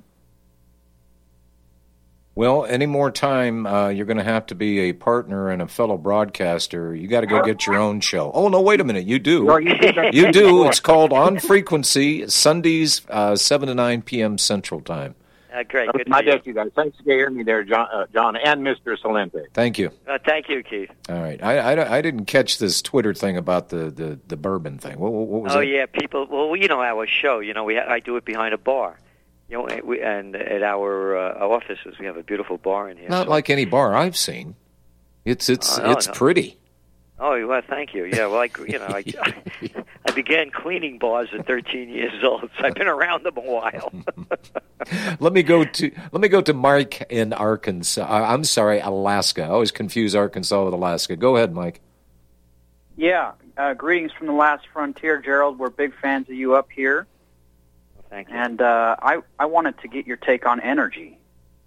[SPEAKER 2] Well, any more time, you're going to have to be a partner and a fellow broadcaster. You got to go get your own show. Oh, no, wait a minute. You do. You do. It's called On Frequency, Sundays, 7 to 9 p.m. Central Time.
[SPEAKER 3] Great. Good
[SPEAKER 7] my desk, you guys. Thanks for hearing me there, John and Mr. Salente.
[SPEAKER 2] Thank you.
[SPEAKER 3] Thank you, Keith.
[SPEAKER 2] All right. I didn't catch this Twitter thing about the bourbon thing. What was it?
[SPEAKER 3] Oh, yeah, people. Well, our show, I do it behind a bar. And at our offices, we have a beautiful bar in here.
[SPEAKER 2] Not like any bar I've seen. It's pretty.
[SPEAKER 3] Oh, well, thank you. Yeah, well, I began cleaning bars at 13 years old, so I've been around them a while.
[SPEAKER 2] Let me go to Mike in Arkansas. I'm sorry, Alaska. I always confuse Arkansas with Alaska. Go ahead, Mike.
[SPEAKER 8] Yeah, greetings from the last frontier, Gerald. We're big fans of you up here.
[SPEAKER 3] Thank you.
[SPEAKER 8] And I wanted to get your take on energy.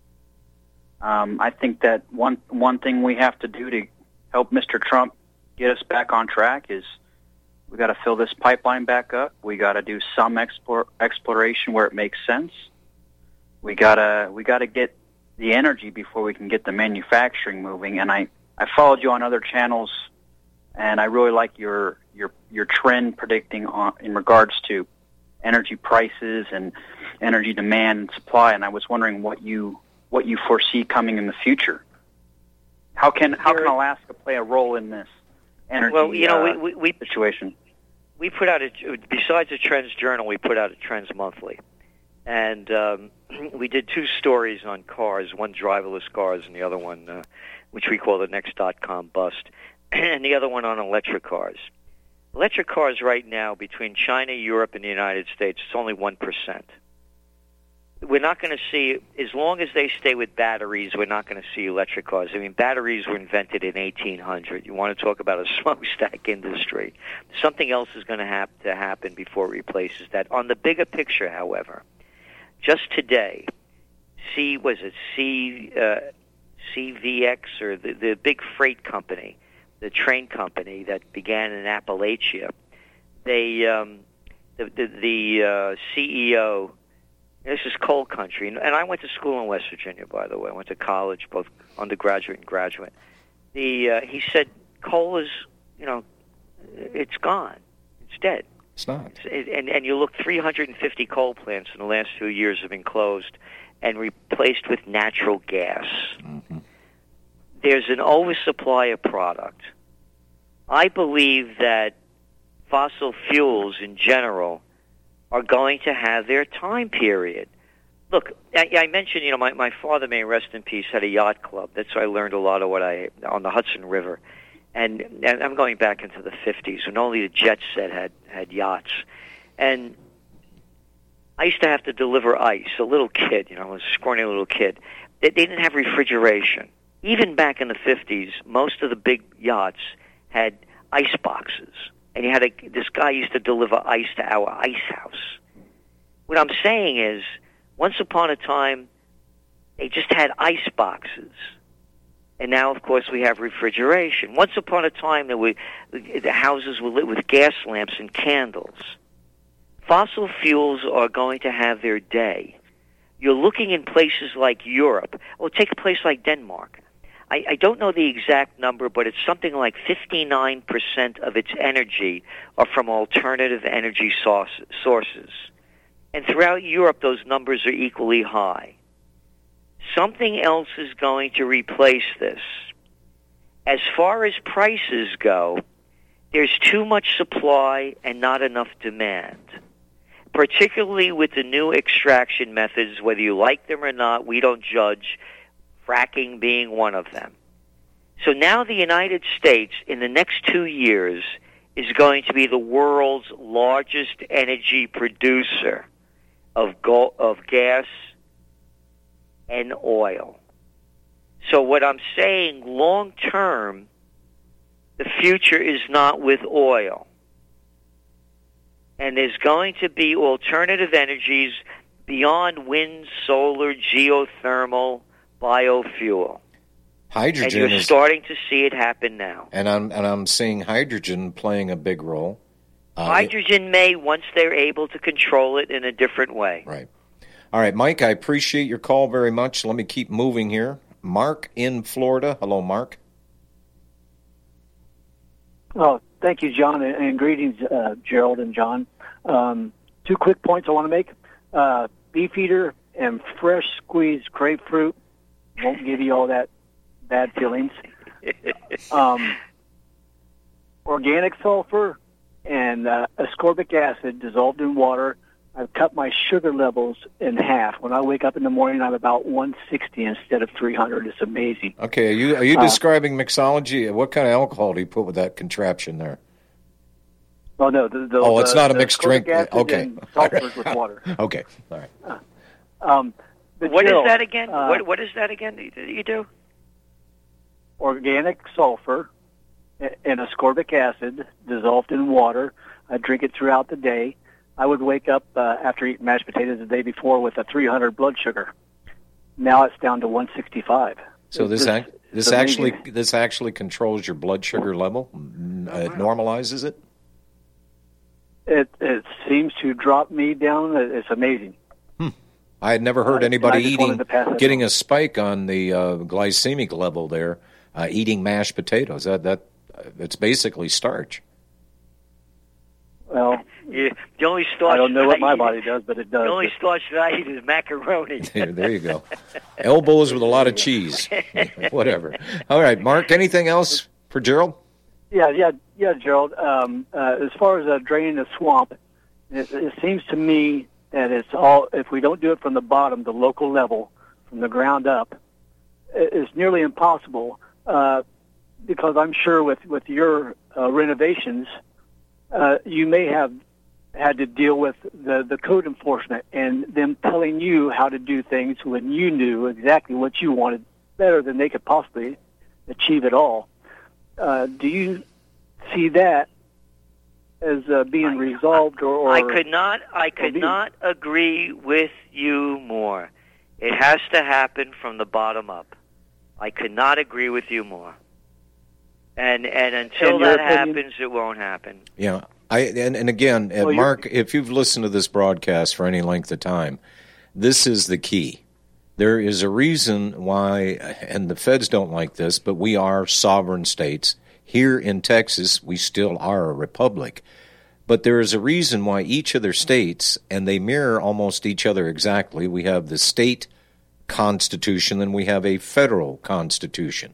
[SPEAKER 8] I think that one thing we have to do to help Mr. Trump get us back on track is we got to fill this pipeline back up. We got to do some exploration where it makes sense. We gotta get the energy before we can get the manufacturing moving. And I followed you on other channels, and I really like your trend predicting in regards to energy prices and energy demand and supply, and I was wondering what you foresee coming in the future. How can Alaska play a role in this energy situation?
[SPEAKER 3] We put out besides the Trends Journal, we put out a Trends Monthly, and we did 2 stories on cars, one driverless cars and the other one, which we call the Next.com bust, and the other one on electric cars. Electric cars right now, between China, Europe, and the United States, it's only 1%. We're not going to see, as long as they stay with batteries, we're not going to see electric cars. I mean, batteries were invented in 1800. You want to talk about a smokestack industry. Something else is going to have to happen before it replaces that. On the bigger picture, however, just today, CVX, or the big freight company, the train company that began in Appalachia, the CEO, this is coal country, and I went to school in West Virginia, by the way. I went to college, both undergraduate and graduate. He said coal is, it's gone. It's dead.
[SPEAKER 2] It's not.
[SPEAKER 3] And you look, 350 coal plants in the last few years have been closed and replaced with natural gas. Mm-hmm. There's an oversupply of product. I believe that fossil fuels in general are going to have their time period. Look, I mentioned, my father, may rest in peace, had a yacht club. That's where I learned a lot of on the Hudson River. And I'm going back into the 50s when only the jet set had yachts. And I used to have to deliver ice, a little kid, I was a scrawny little kid. They didn't have refrigeration. Even back in the 50s, most of the big yachts had ice boxes. And this guy used to deliver ice to our ice house. What I'm saying is, once upon a time, they just had ice boxes. And now, of course, we have refrigeration. Once upon a time, the houses were lit with gas lamps and candles. Fossil fuels are going to have their day. You're looking in places like Europe. Or take a place like Denmark. I don't know the exact number, but it's something like 59% of its energy are from alternative energy sources. And throughout Europe, those numbers are equally high. Something else is going to replace this. As far as prices go, there's too much supply and not enough demand, particularly with the new extraction methods, whether you like them or not, we don't judge, fracking being one of them. So now the United States, in the next 2 years, is going to be the world's largest energy producer of gas and oil. So what I'm saying, long term, the future is not with oil. And there's going to be alternative energies beyond wind, solar, geothermal, biofuel.
[SPEAKER 2] Hydrogen
[SPEAKER 3] and you're starting to see it happen now.
[SPEAKER 2] And I'm seeing hydrogen playing a big role.
[SPEAKER 3] Hydrogen may, once they're able to control it in a different way.
[SPEAKER 2] Right. All right, Mike, I appreciate your call very much. Let me keep moving here. Mark in Florida. Hello, Mark.
[SPEAKER 9] Oh, thank you, John, and greetings, Gerald and John. 2 quick points I want to make. Beefeater and fresh squeezed grapefruit won't give you all that bad feelings. Organic sulfur and ascorbic acid dissolved in water. I've cut my sugar levels in half. When I wake up in the morning, I'm about 160 instead of 300. It's amazing.
[SPEAKER 2] Okay, are you describing mixology? What kind of alcohol do you put with that contraption there?
[SPEAKER 9] Oh, no.
[SPEAKER 2] It's not a mixed drink. Okay.
[SPEAKER 9] Sulfurs with water.
[SPEAKER 2] Okay, all right.
[SPEAKER 3] What is that again? What is that again that you do?
[SPEAKER 9] Organic sulfur and ascorbic acid dissolved in water. I drink it throughout the day. I would wake up after eating mashed potatoes the day before with a 300 blood sugar. Now it's down to 165.
[SPEAKER 2] So this actually controls your blood sugar level? It normalizes it?
[SPEAKER 9] It seems to drop me down. It's amazing.
[SPEAKER 2] I had never heard anybody getting a spike on the glycemic level there, eating mashed potatoes. It's basically starch.
[SPEAKER 9] Well,
[SPEAKER 3] the only starch
[SPEAKER 9] I don't know what my body does, but it does.
[SPEAKER 3] The only starch that I eat is macaroni.
[SPEAKER 2] There you go. Elbows with a lot of cheese. Whatever. All right, Mark, anything else for Gerald?
[SPEAKER 9] Yeah, Gerald. As far as draining the swamp, it seems to me that it's all, if we don't do it from the bottom, the local level, from the ground up, it's nearly impossible because I'm sure with your renovations, you may have had to deal with the code enforcement and them telling you how to do things when you knew exactly what you wanted better than they could possibly achieve it all. Do you see that as being resolved or
[SPEAKER 3] I could not agree with you more. It has to happen from the bottom up. I could not agree with you more. And until that happens, it won't happen.
[SPEAKER 2] Yeah. Again, Mark, if you've listened to this broadcast for any length of time, this is the key. There is a reason why, and the feds don't like this, but we are sovereign states. Here in Texas, we still are a republic. But there is a reason why each of their states, and they mirror almost each other exactly. We have the state constitution, and we have a federal constitution.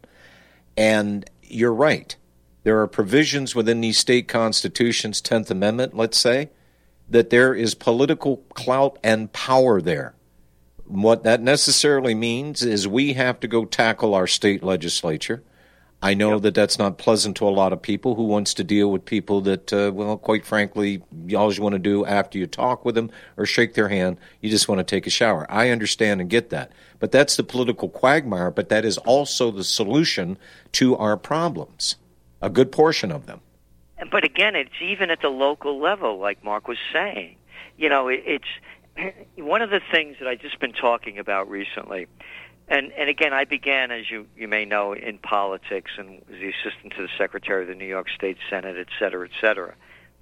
[SPEAKER 2] And you're right. There are provisions within these state constitutions, 10th Amendment, let's say, that there is political clout and power there. What that necessarily means is we have to go tackle our state legislature. I know that that's not pleasant to a lot of people who wants to deal with people that, quite frankly, all you want to do after you talk with them or shake their hand, you just want to take a shower. I understand and get that. But that's the political quagmire, but that is also the solution to our problems, a good portion of them.
[SPEAKER 3] But again, it's even at the local level, like Mark was saying. You know, it's one of the things that I've just been talking about recently. And again, I began, as you may know, in politics and was the assistant to the secretary of the New York State Senate, et cetera, et cetera.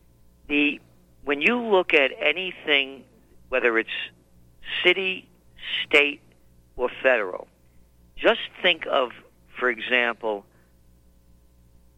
[SPEAKER 3] When you look at anything, whether it's city, state, or federal, just think of, for example,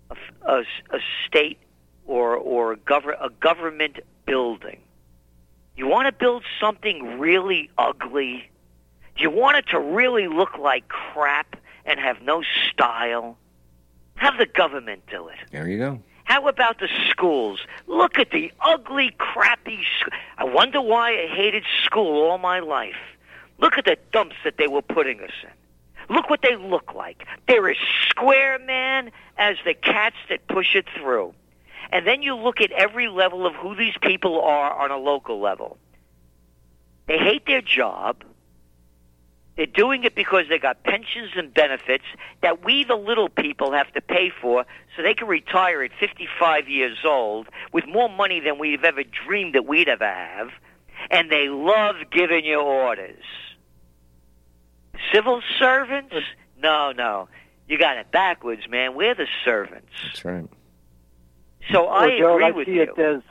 [SPEAKER 3] a state or a government building. You want to build something really ugly? Do you want it to really look like crap and have no style? Have the government do it.
[SPEAKER 2] There you go.
[SPEAKER 3] How about the schools? Look at the ugly, crappy I wonder why I hated school all my life. Look at the dumps that they were putting us in. Look what they look like. They're as square, man, as the cats that push it through. And then you look at every level of who these people are on a local level. They hate their job. They're doing it because they got pensions and benefits that we, the little people, have to pay for so they can retire at 55 years old with more money than we've ever dreamed that we'd ever have. And they love giving you orders. Civil servants? No. You got it backwards, man. We're the servants.
[SPEAKER 2] That's right.
[SPEAKER 3] So I agree with you.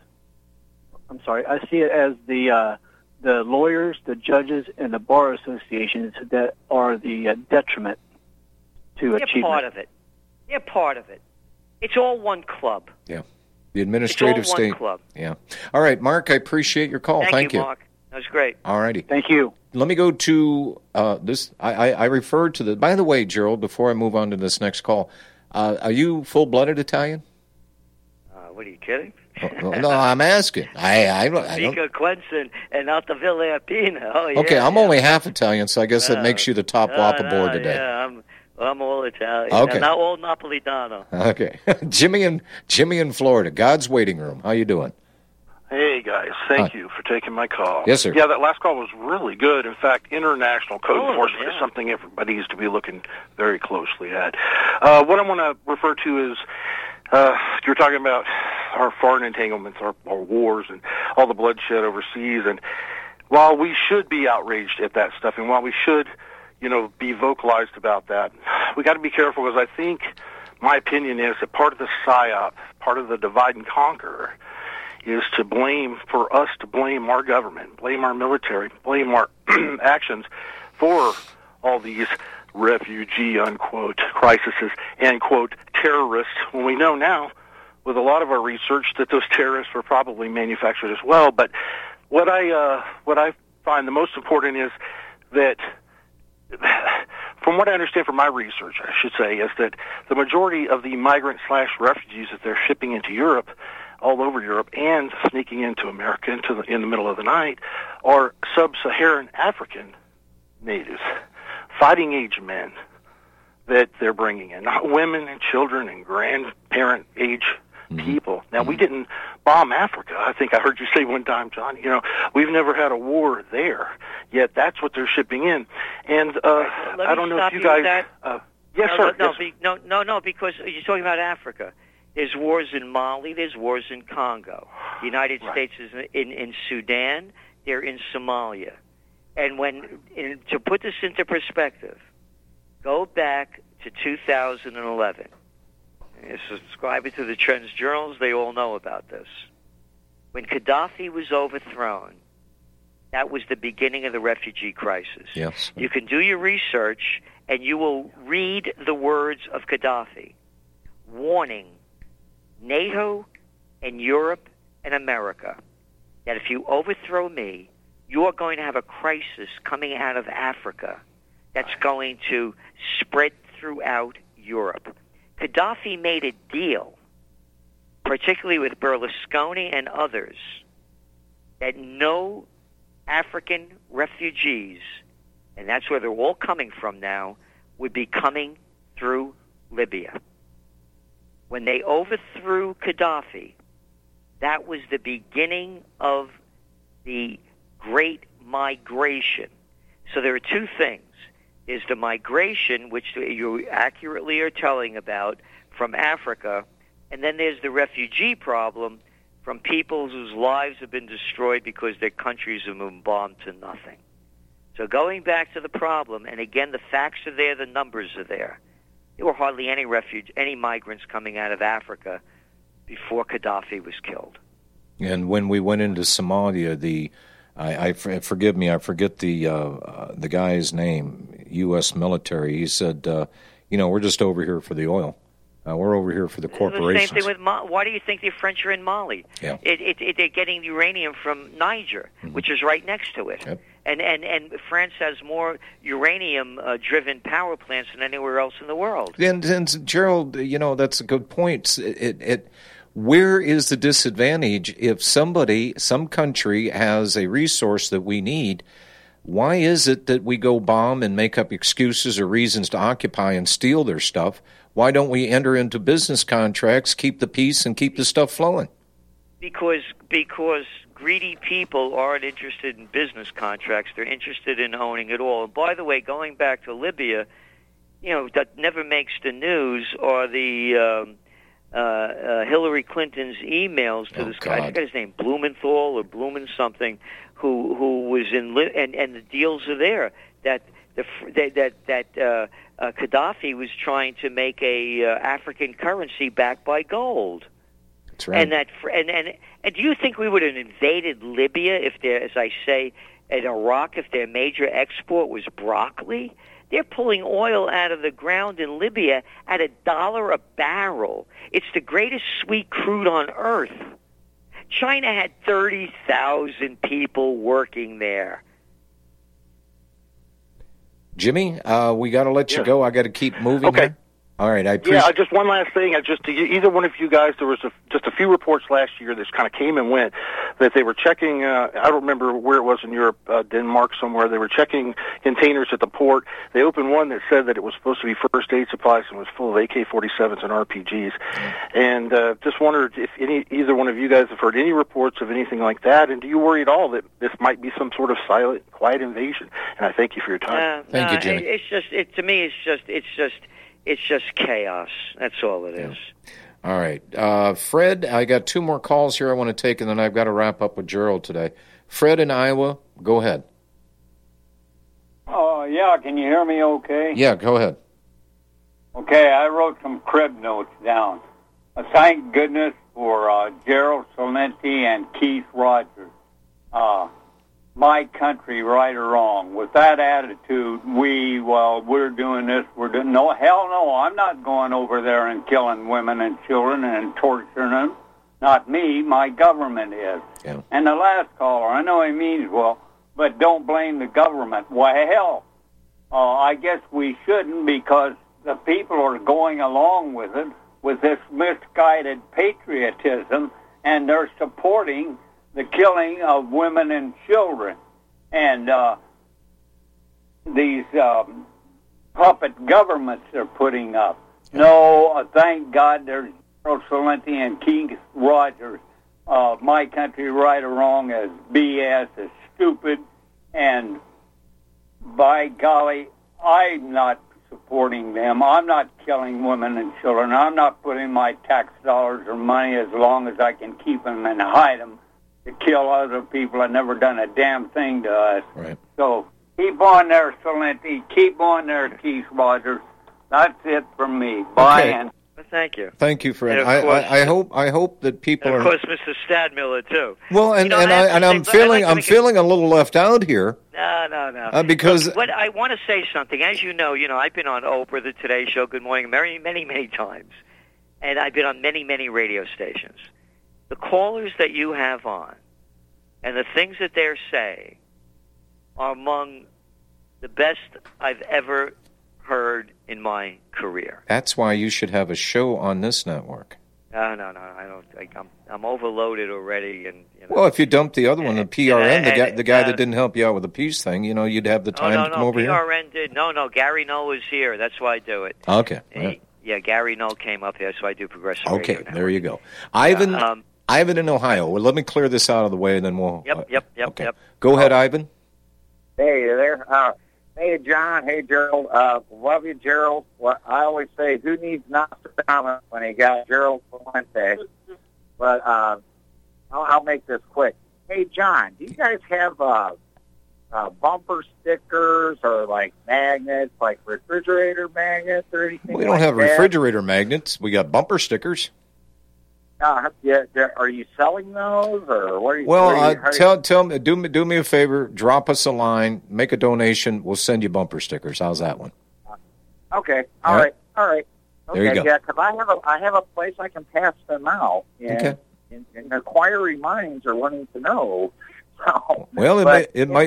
[SPEAKER 9] I see it as the lawyers, the judges, and the bar associations that are the detriment to achievement.
[SPEAKER 3] They're part of it. They're part of it. It's all one club.
[SPEAKER 2] Yeah. The administrative
[SPEAKER 3] it's all
[SPEAKER 2] state.
[SPEAKER 3] One club.
[SPEAKER 2] Yeah. All right, Mark, I appreciate your call.
[SPEAKER 3] Thank you, Mark. That was great.
[SPEAKER 2] All righty.
[SPEAKER 9] Thank you.
[SPEAKER 2] Let me go to this. I referred to the. By the way, Gerald, before I move on to this next call, are you full-blooded Italian?
[SPEAKER 3] What are you kidding?
[SPEAKER 2] No, I'm asking. I don't.
[SPEAKER 3] Vica Quentin and Altavilla Pina. Oh, yeah.
[SPEAKER 2] Okay, I'm only half Italian, so I guess that makes you the top wop aboard today.
[SPEAKER 3] Yeah, I'm all Italian.
[SPEAKER 2] Okay.
[SPEAKER 3] I'm not all Napolitano.
[SPEAKER 2] Okay. Jimmy in Florida, God's waiting room. How you doing?
[SPEAKER 10] Hey, guys. Thank you for taking my call.
[SPEAKER 2] Yes, sir.
[SPEAKER 10] Yeah, that last call was really good. In fact, international code enforcement is something everybody needs to be looking very closely at. What I want to refer to is you're talking about our foreign entanglements, our wars, and all the bloodshed overseas. And while we should be outraged at that stuff, and while we should, be vocalized about that, we got to be careful, because I think my opinion is that part of the PSYOP, part of the divide and conquer, is for us to blame our government, blame our military, blame our actions for all these refugee, unquote, crises, and, quote, terrorists, when we know now, with a lot of our research, that those terrorists were probably manufactured as well. But what I find the most important is that, from what I understand from my research, I should say, is that the majority of the migrant/refugees that they're shipping into Europe, all over Europe, and sneaking into America in the middle of the night, are sub-Saharan African natives, fighting-age men that they're bringing in, not women and children and grandparent-age people. Now, we didn't bomb Africa. I think I heard you say one time, John, we've never had a war there, yet that's what they're shipping in. And I don't know if you guys... yes, sir.
[SPEAKER 3] No, because you're talking about Africa. There's wars in Mali. There's wars in Congo. The United States is in Sudan. They're in Somalia. And to put this into perspective, go back to 2011. Subscribe to the Trends Journals. They all know about this. When Gaddafi was overthrown, that was the beginning of the refugee crisis.
[SPEAKER 2] Yes.
[SPEAKER 3] You can do your research, and you will read the words of Gaddafi, warning NATO and Europe and America that if you overthrow me, you are going to have a crisis coming out of Africa that's going to spread throughout Europe. Gaddafi made a deal, particularly with Berlusconi and others, that no African refugees, and that's where they're all coming from now, would be coming through Libya. When they overthrew Gaddafi, that was the beginning of the Great Migration. So there are two things. There's the migration, which you accurately are telling about, from Africa, and then there's the refugee problem from people whose lives have been destroyed because their countries have been bombed to nothing. So going back to the problem, and again, the facts are there, the numbers are there. There were hardly any migrants coming out of Africa before Gaddafi was killed.
[SPEAKER 2] And when we went into Somalia, forgive me, I forget the guy's name, U.S. military. He said, we're just over here for the oil. We're over here for the
[SPEAKER 3] The
[SPEAKER 2] corporations.
[SPEAKER 3] same thing with why do you think the French are in Mali?
[SPEAKER 2] Yeah.
[SPEAKER 3] They're getting uranium from Niger, which is right next to it.
[SPEAKER 2] Yep.
[SPEAKER 3] And France has more uranium-driven power plants than anywhere else in the world.
[SPEAKER 2] And Gerald, that's a good point. Where is the disadvantage if some country has a resource that we need? Why is it that we go bomb and make up excuses or reasons to occupy and steal their stuff? Why don't we enter into business contracts, keep the peace, and keep the stuff flowing?
[SPEAKER 3] Because greedy people aren't interested in business contracts. They're interested in owning it all. And by the way, going back to Libya, that never makes the news are the Hillary Clinton's emails to this guy. I forget his name, Blumenthal or Blumen something, who was in and the deals are there that Gaddafi was trying to make a African currency backed by gold.
[SPEAKER 2] That's right.
[SPEAKER 3] And do you think we would have invaded Libya if as I say, in Iraq, if their major export was broccoli? They're pulling oil out of the ground in Libya at $1 a barrel. It's the greatest sweet crude on earth. China had 30,000 people working there.
[SPEAKER 2] Jimmy, we got to let you go. I got to keep moving.
[SPEAKER 10] Okay.
[SPEAKER 2] Here. All right, I appreciate.
[SPEAKER 10] Yeah, just one last thing. Just to either one of you guys, there was just a few reports last year that kind of came and went that they were checking. I don't remember where it was in Europe, Denmark somewhere. They were checking containers at the port. They opened one that said that it was supposed to be first aid supplies and was full of AK-47s and RPGs. And just wondered if either one of you guys have heard any reports of anything like that. And do you worry at all that this might be some sort of silent, quiet invasion? And I thank you for your time.
[SPEAKER 2] Thank you, Jimmy.
[SPEAKER 3] To me, it's just chaos. That's all it is.
[SPEAKER 2] All right. Fred, I got two more calls here I want to take, and then I've got to wrap up with Gerald today. Fred in Iowa, go ahead.
[SPEAKER 11] Oh, yeah. Can you hear me okay?
[SPEAKER 2] Yeah, go ahead.
[SPEAKER 11] Okay, I wrote some crib notes down. Thank goodness for Gerald Celente and Keith Rogers. My country, right or wrong. With that attitude, we're doing this, no, hell no, I'm not going over there and killing women and children and torturing them. Not me, my government is.
[SPEAKER 2] Yeah.
[SPEAKER 11] And the last caller, I know he means well, but don't blame the government. Why, hell, I guess we shouldn't because the people are going along with it, with this misguided patriotism, and they're supporting the killing of women and children. And these puppet governments they're putting up. No, thank God there's Gerald Celente and Keith Rogers. My country, right or wrong, is BS, is stupid, and by golly, I'm not supporting them. I'm not killing women and children. I'm not putting my tax dollars or money as long as I can keep them and hide them to kill other people that never done a damn thing to us.
[SPEAKER 2] Right.
[SPEAKER 11] So keep on there, Celente. Keep on there, Keith Rogers. That's it from me. Bye.
[SPEAKER 2] Okay.
[SPEAKER 11] And
[SPEAKER 3] Thank you.
[SPEAKER 2] Thank you, Fred.
[SPEAKER 3] And of course-
[SPEAKER 2] I hope that people
[SPEAKER 3] And of
[SPEAKER 2] are.
[SPEAKER 3] course, Mr. Stadmiller too.
[SPEAKER 2] Well, and I'm feeling I'm feeling a little left out here.
[SPEAKER 3] No.
[SPEAKER 2] Because
[SPEAKER 3] Look, what I want to say something. As you know, I've been on Oprah, the Today Show, Good Morning, many times, and I've been on many radio stations. The callers that you have on, and the things that they're saying, are among the best I've ever heard in my career.
[SPEAKER 2] that's why you should have a show on this network.
[SPEAKER 3] No, I don't. I'm overloaded already, and
[SPEAKER 2] Well, if you dump the other one, the PRN, the guy that didn't help you out with the peace thing, you'd have the time to come over here.
[SPEAKER 3] PRN did. No, Gary Null was here. That's why I do it.
[SPEAKER 2] Okay. Right.
[SPEAKER 3] Yeah, Gary Null came up here, so I do progressive
[SPEAKER 2] Okay,
[SPEAKER 3] radio now.
[SPEAKER 2] there you go. Ivan in Ohio. Well, let me clear this out of the way, and then we'll...
[SPEAKER 3] Yep.
[SPEAKER 2] Go ahead, Ivan.
[SPEAKER 12] Hey, you there? Hey, John. Hey, Gerald. Love you, Gerald. Well, I always say, who needs Nostradamus when he got Gerald Celente? But I'll make this quick. Hey, John, do you guys have bumper stickers or, like, magnets, like refrigerator magnets or anything
[SPEAKER 2] We don't
[SPEAKER 12] like
[SPEAKER 2] have
[SPEAKER 12] that?
[SPEAKER 2] refrigerator magnets. We got bumper stickers.
[SPEAKER 12] Are you selling those, or what are you...
[SPEAKER 2] Well, tell me, do me a favor, drop us a line, make a donation, we'll send you bumper stickers. How's that one?
[SPEAKER 12] Okay, all right.
[SPEAKER 2] There you go.
[SPEAKER 12] Yeah, because I have a place I can pass them out, and inquiry minds are wanting to know. So,
[SPEAKER 2] well, it might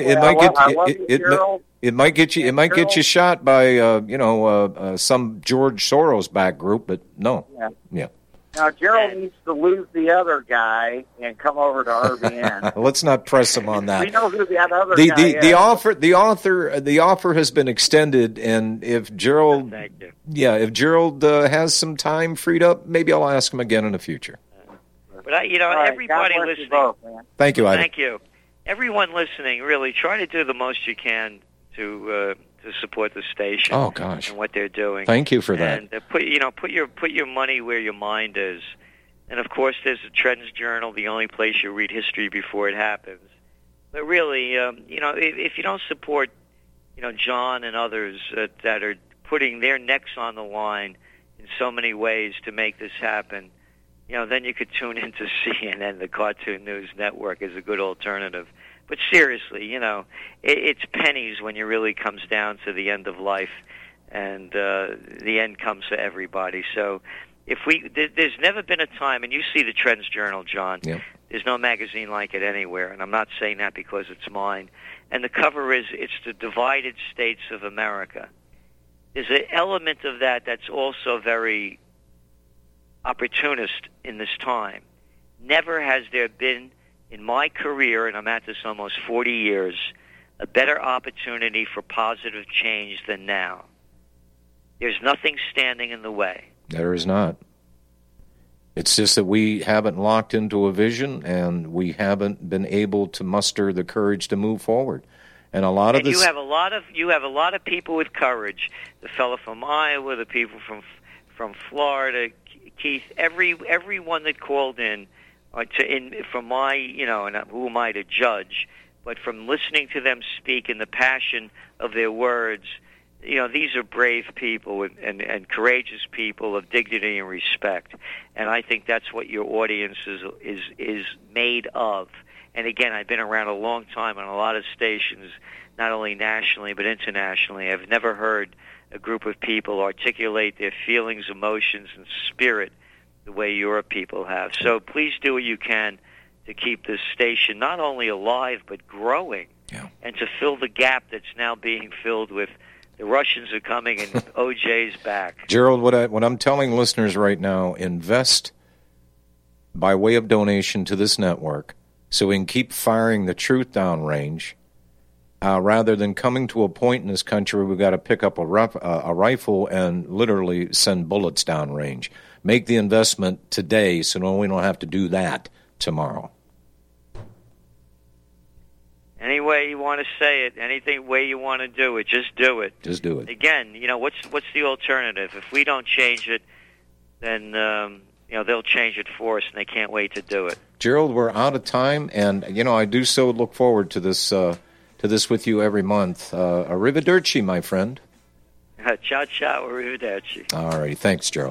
[SPEAKER 2] get you shot by some George Soros backed group, but no. Yeah.
[SPEAKER 12] Now Gerald needs to lose the other guy and come over to RBN.
[SPEAKER 2] Let's not press him on that.
[SPEAKER 12] We know who that other guy is.
[SPEAKER 2] The offer has been extended, and if Gerald, has some time freed up, maybe I'll ask him again in the future.
[SPEAKER 3] But everybody listening.
[SPEAKER 12] Both,
[SPEAKER 2] thank you, Ivan.
[SPEAKER 3] Thank you. Everyone listening, really try to do the most you can to support the station.
[SPEAKER 2] Oh gosh,
[SPEAKER 3] and what they're doing.
[SPEAKER 2] Thank you for that.
[SPEAKER 3] And put your money where your mind is. And of course, there's the Trends Journal, the only place you read history before it happens. But really, if you don't support, John and others that are putting their necks on the line in so many ways to make this happen, then you could tune into CNN, the Cartoon News Network, is a good alternative. But seriously, it's pennies when it really comes down to the end of life, and the end comes for everybody. So there's never been a time, and you see the Trends Journal, John.
[SPEAKER 2] Yeah.
[SPEAKER 3] There's no magazine like it anywhere, and I'm not saying that because it's mine. And the cover it's the divided states of America. There's an element of that that's also very opportunist in this time. Never has there been, in my career, and I'm at this almost 40 years, a better opportunity for positive change than now. There's nothing standing in the way.
[SPEAKER 2] There is not. It's just that we haven't locked into a vision, and we haven't been able to muster the courage to move forward. And a lot of this,
[SPEAKER 3] you have a lot of people with courage. The fellow from Iowa, the people from Florida, Keith, everyone that called in from my, and who am I to judge, but from listening to them speak and the passion of their words, these are brave people and courageous people of dignity and respect. And I think that's what your audience is made of. And again, I've been around a long time on a lot of stations, not only nationally but internationally. I've never heard a group of people articulate their feelings, emotions, and spirit the way your people have. So please do what you can to keep this station not only alive but growing, and to fill the gap that's now being filled with the Russians are coming and OJ's back.
[SPEAKER 2] Gerald, what I'm telling listeners right now, invest by way of donation to this network so we can keep firing the truth downrange, rather than coming to a point in this country where we've got to pick up a rifle and literally send bullets downrange. Make the investment today so we don't have to do that tomorrow.
[SPEAKER 3] Any way you want to say it, anything way you want to do it, just do it.
[SPEAKER 2] Just do it.
[SPEAKER 3] Again, what's the alternative? If we don't change it, then they'll change it for us, and they can't wait to do it.
[SPEAKER 2] Gerald, we're out of time, and I do so look forward to this with you every month. Arrivederci, my friend.
[SPEAKER 3] Ciao, ciao, arrivederci.
[SPEAKER 2] All right, thanks, Gerald.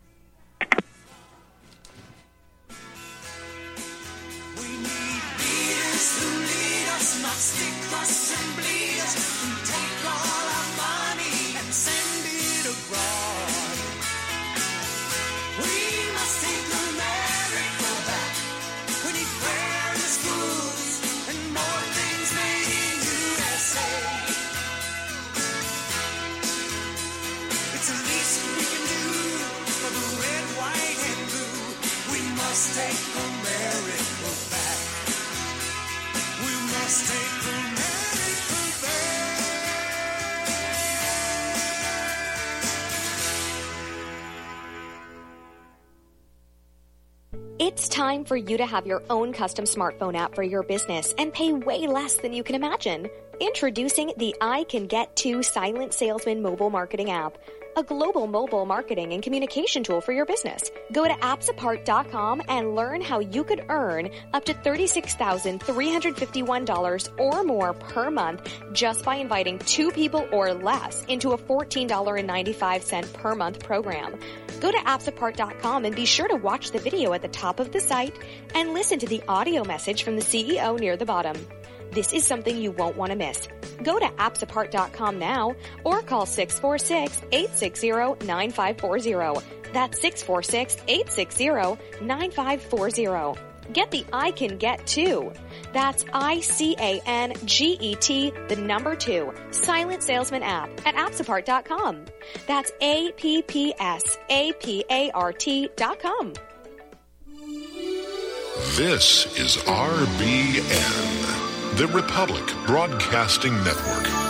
[SPEAKER 13] It's time for you to have your own custom smartphone app for your business and pay way less than you can imagine. Introducing the I Can Get To Silent Salesman mobile marketing app, a global mobile marketing and communication tool for your business. Go to appsapart.com and learn how you could earn up to $36,351 or more per month just by inviting 2 people or less into a $14.95 per month program. Go to appsapart.com and be sure to watch the video at the top of the site and listen to the audio message from the CEO near the bottom. This is something you won't want to miss. Go to appsapart.com now or call 646-860-9540. That's 646-860-9540. Get the I Can Get 2. That's ICANGET, the number 2, Silent Salesman app at appsapart.com. That's APPSAPART.com.
[SPEAKER 14] This is RBN, the Republic Broadcasting Network.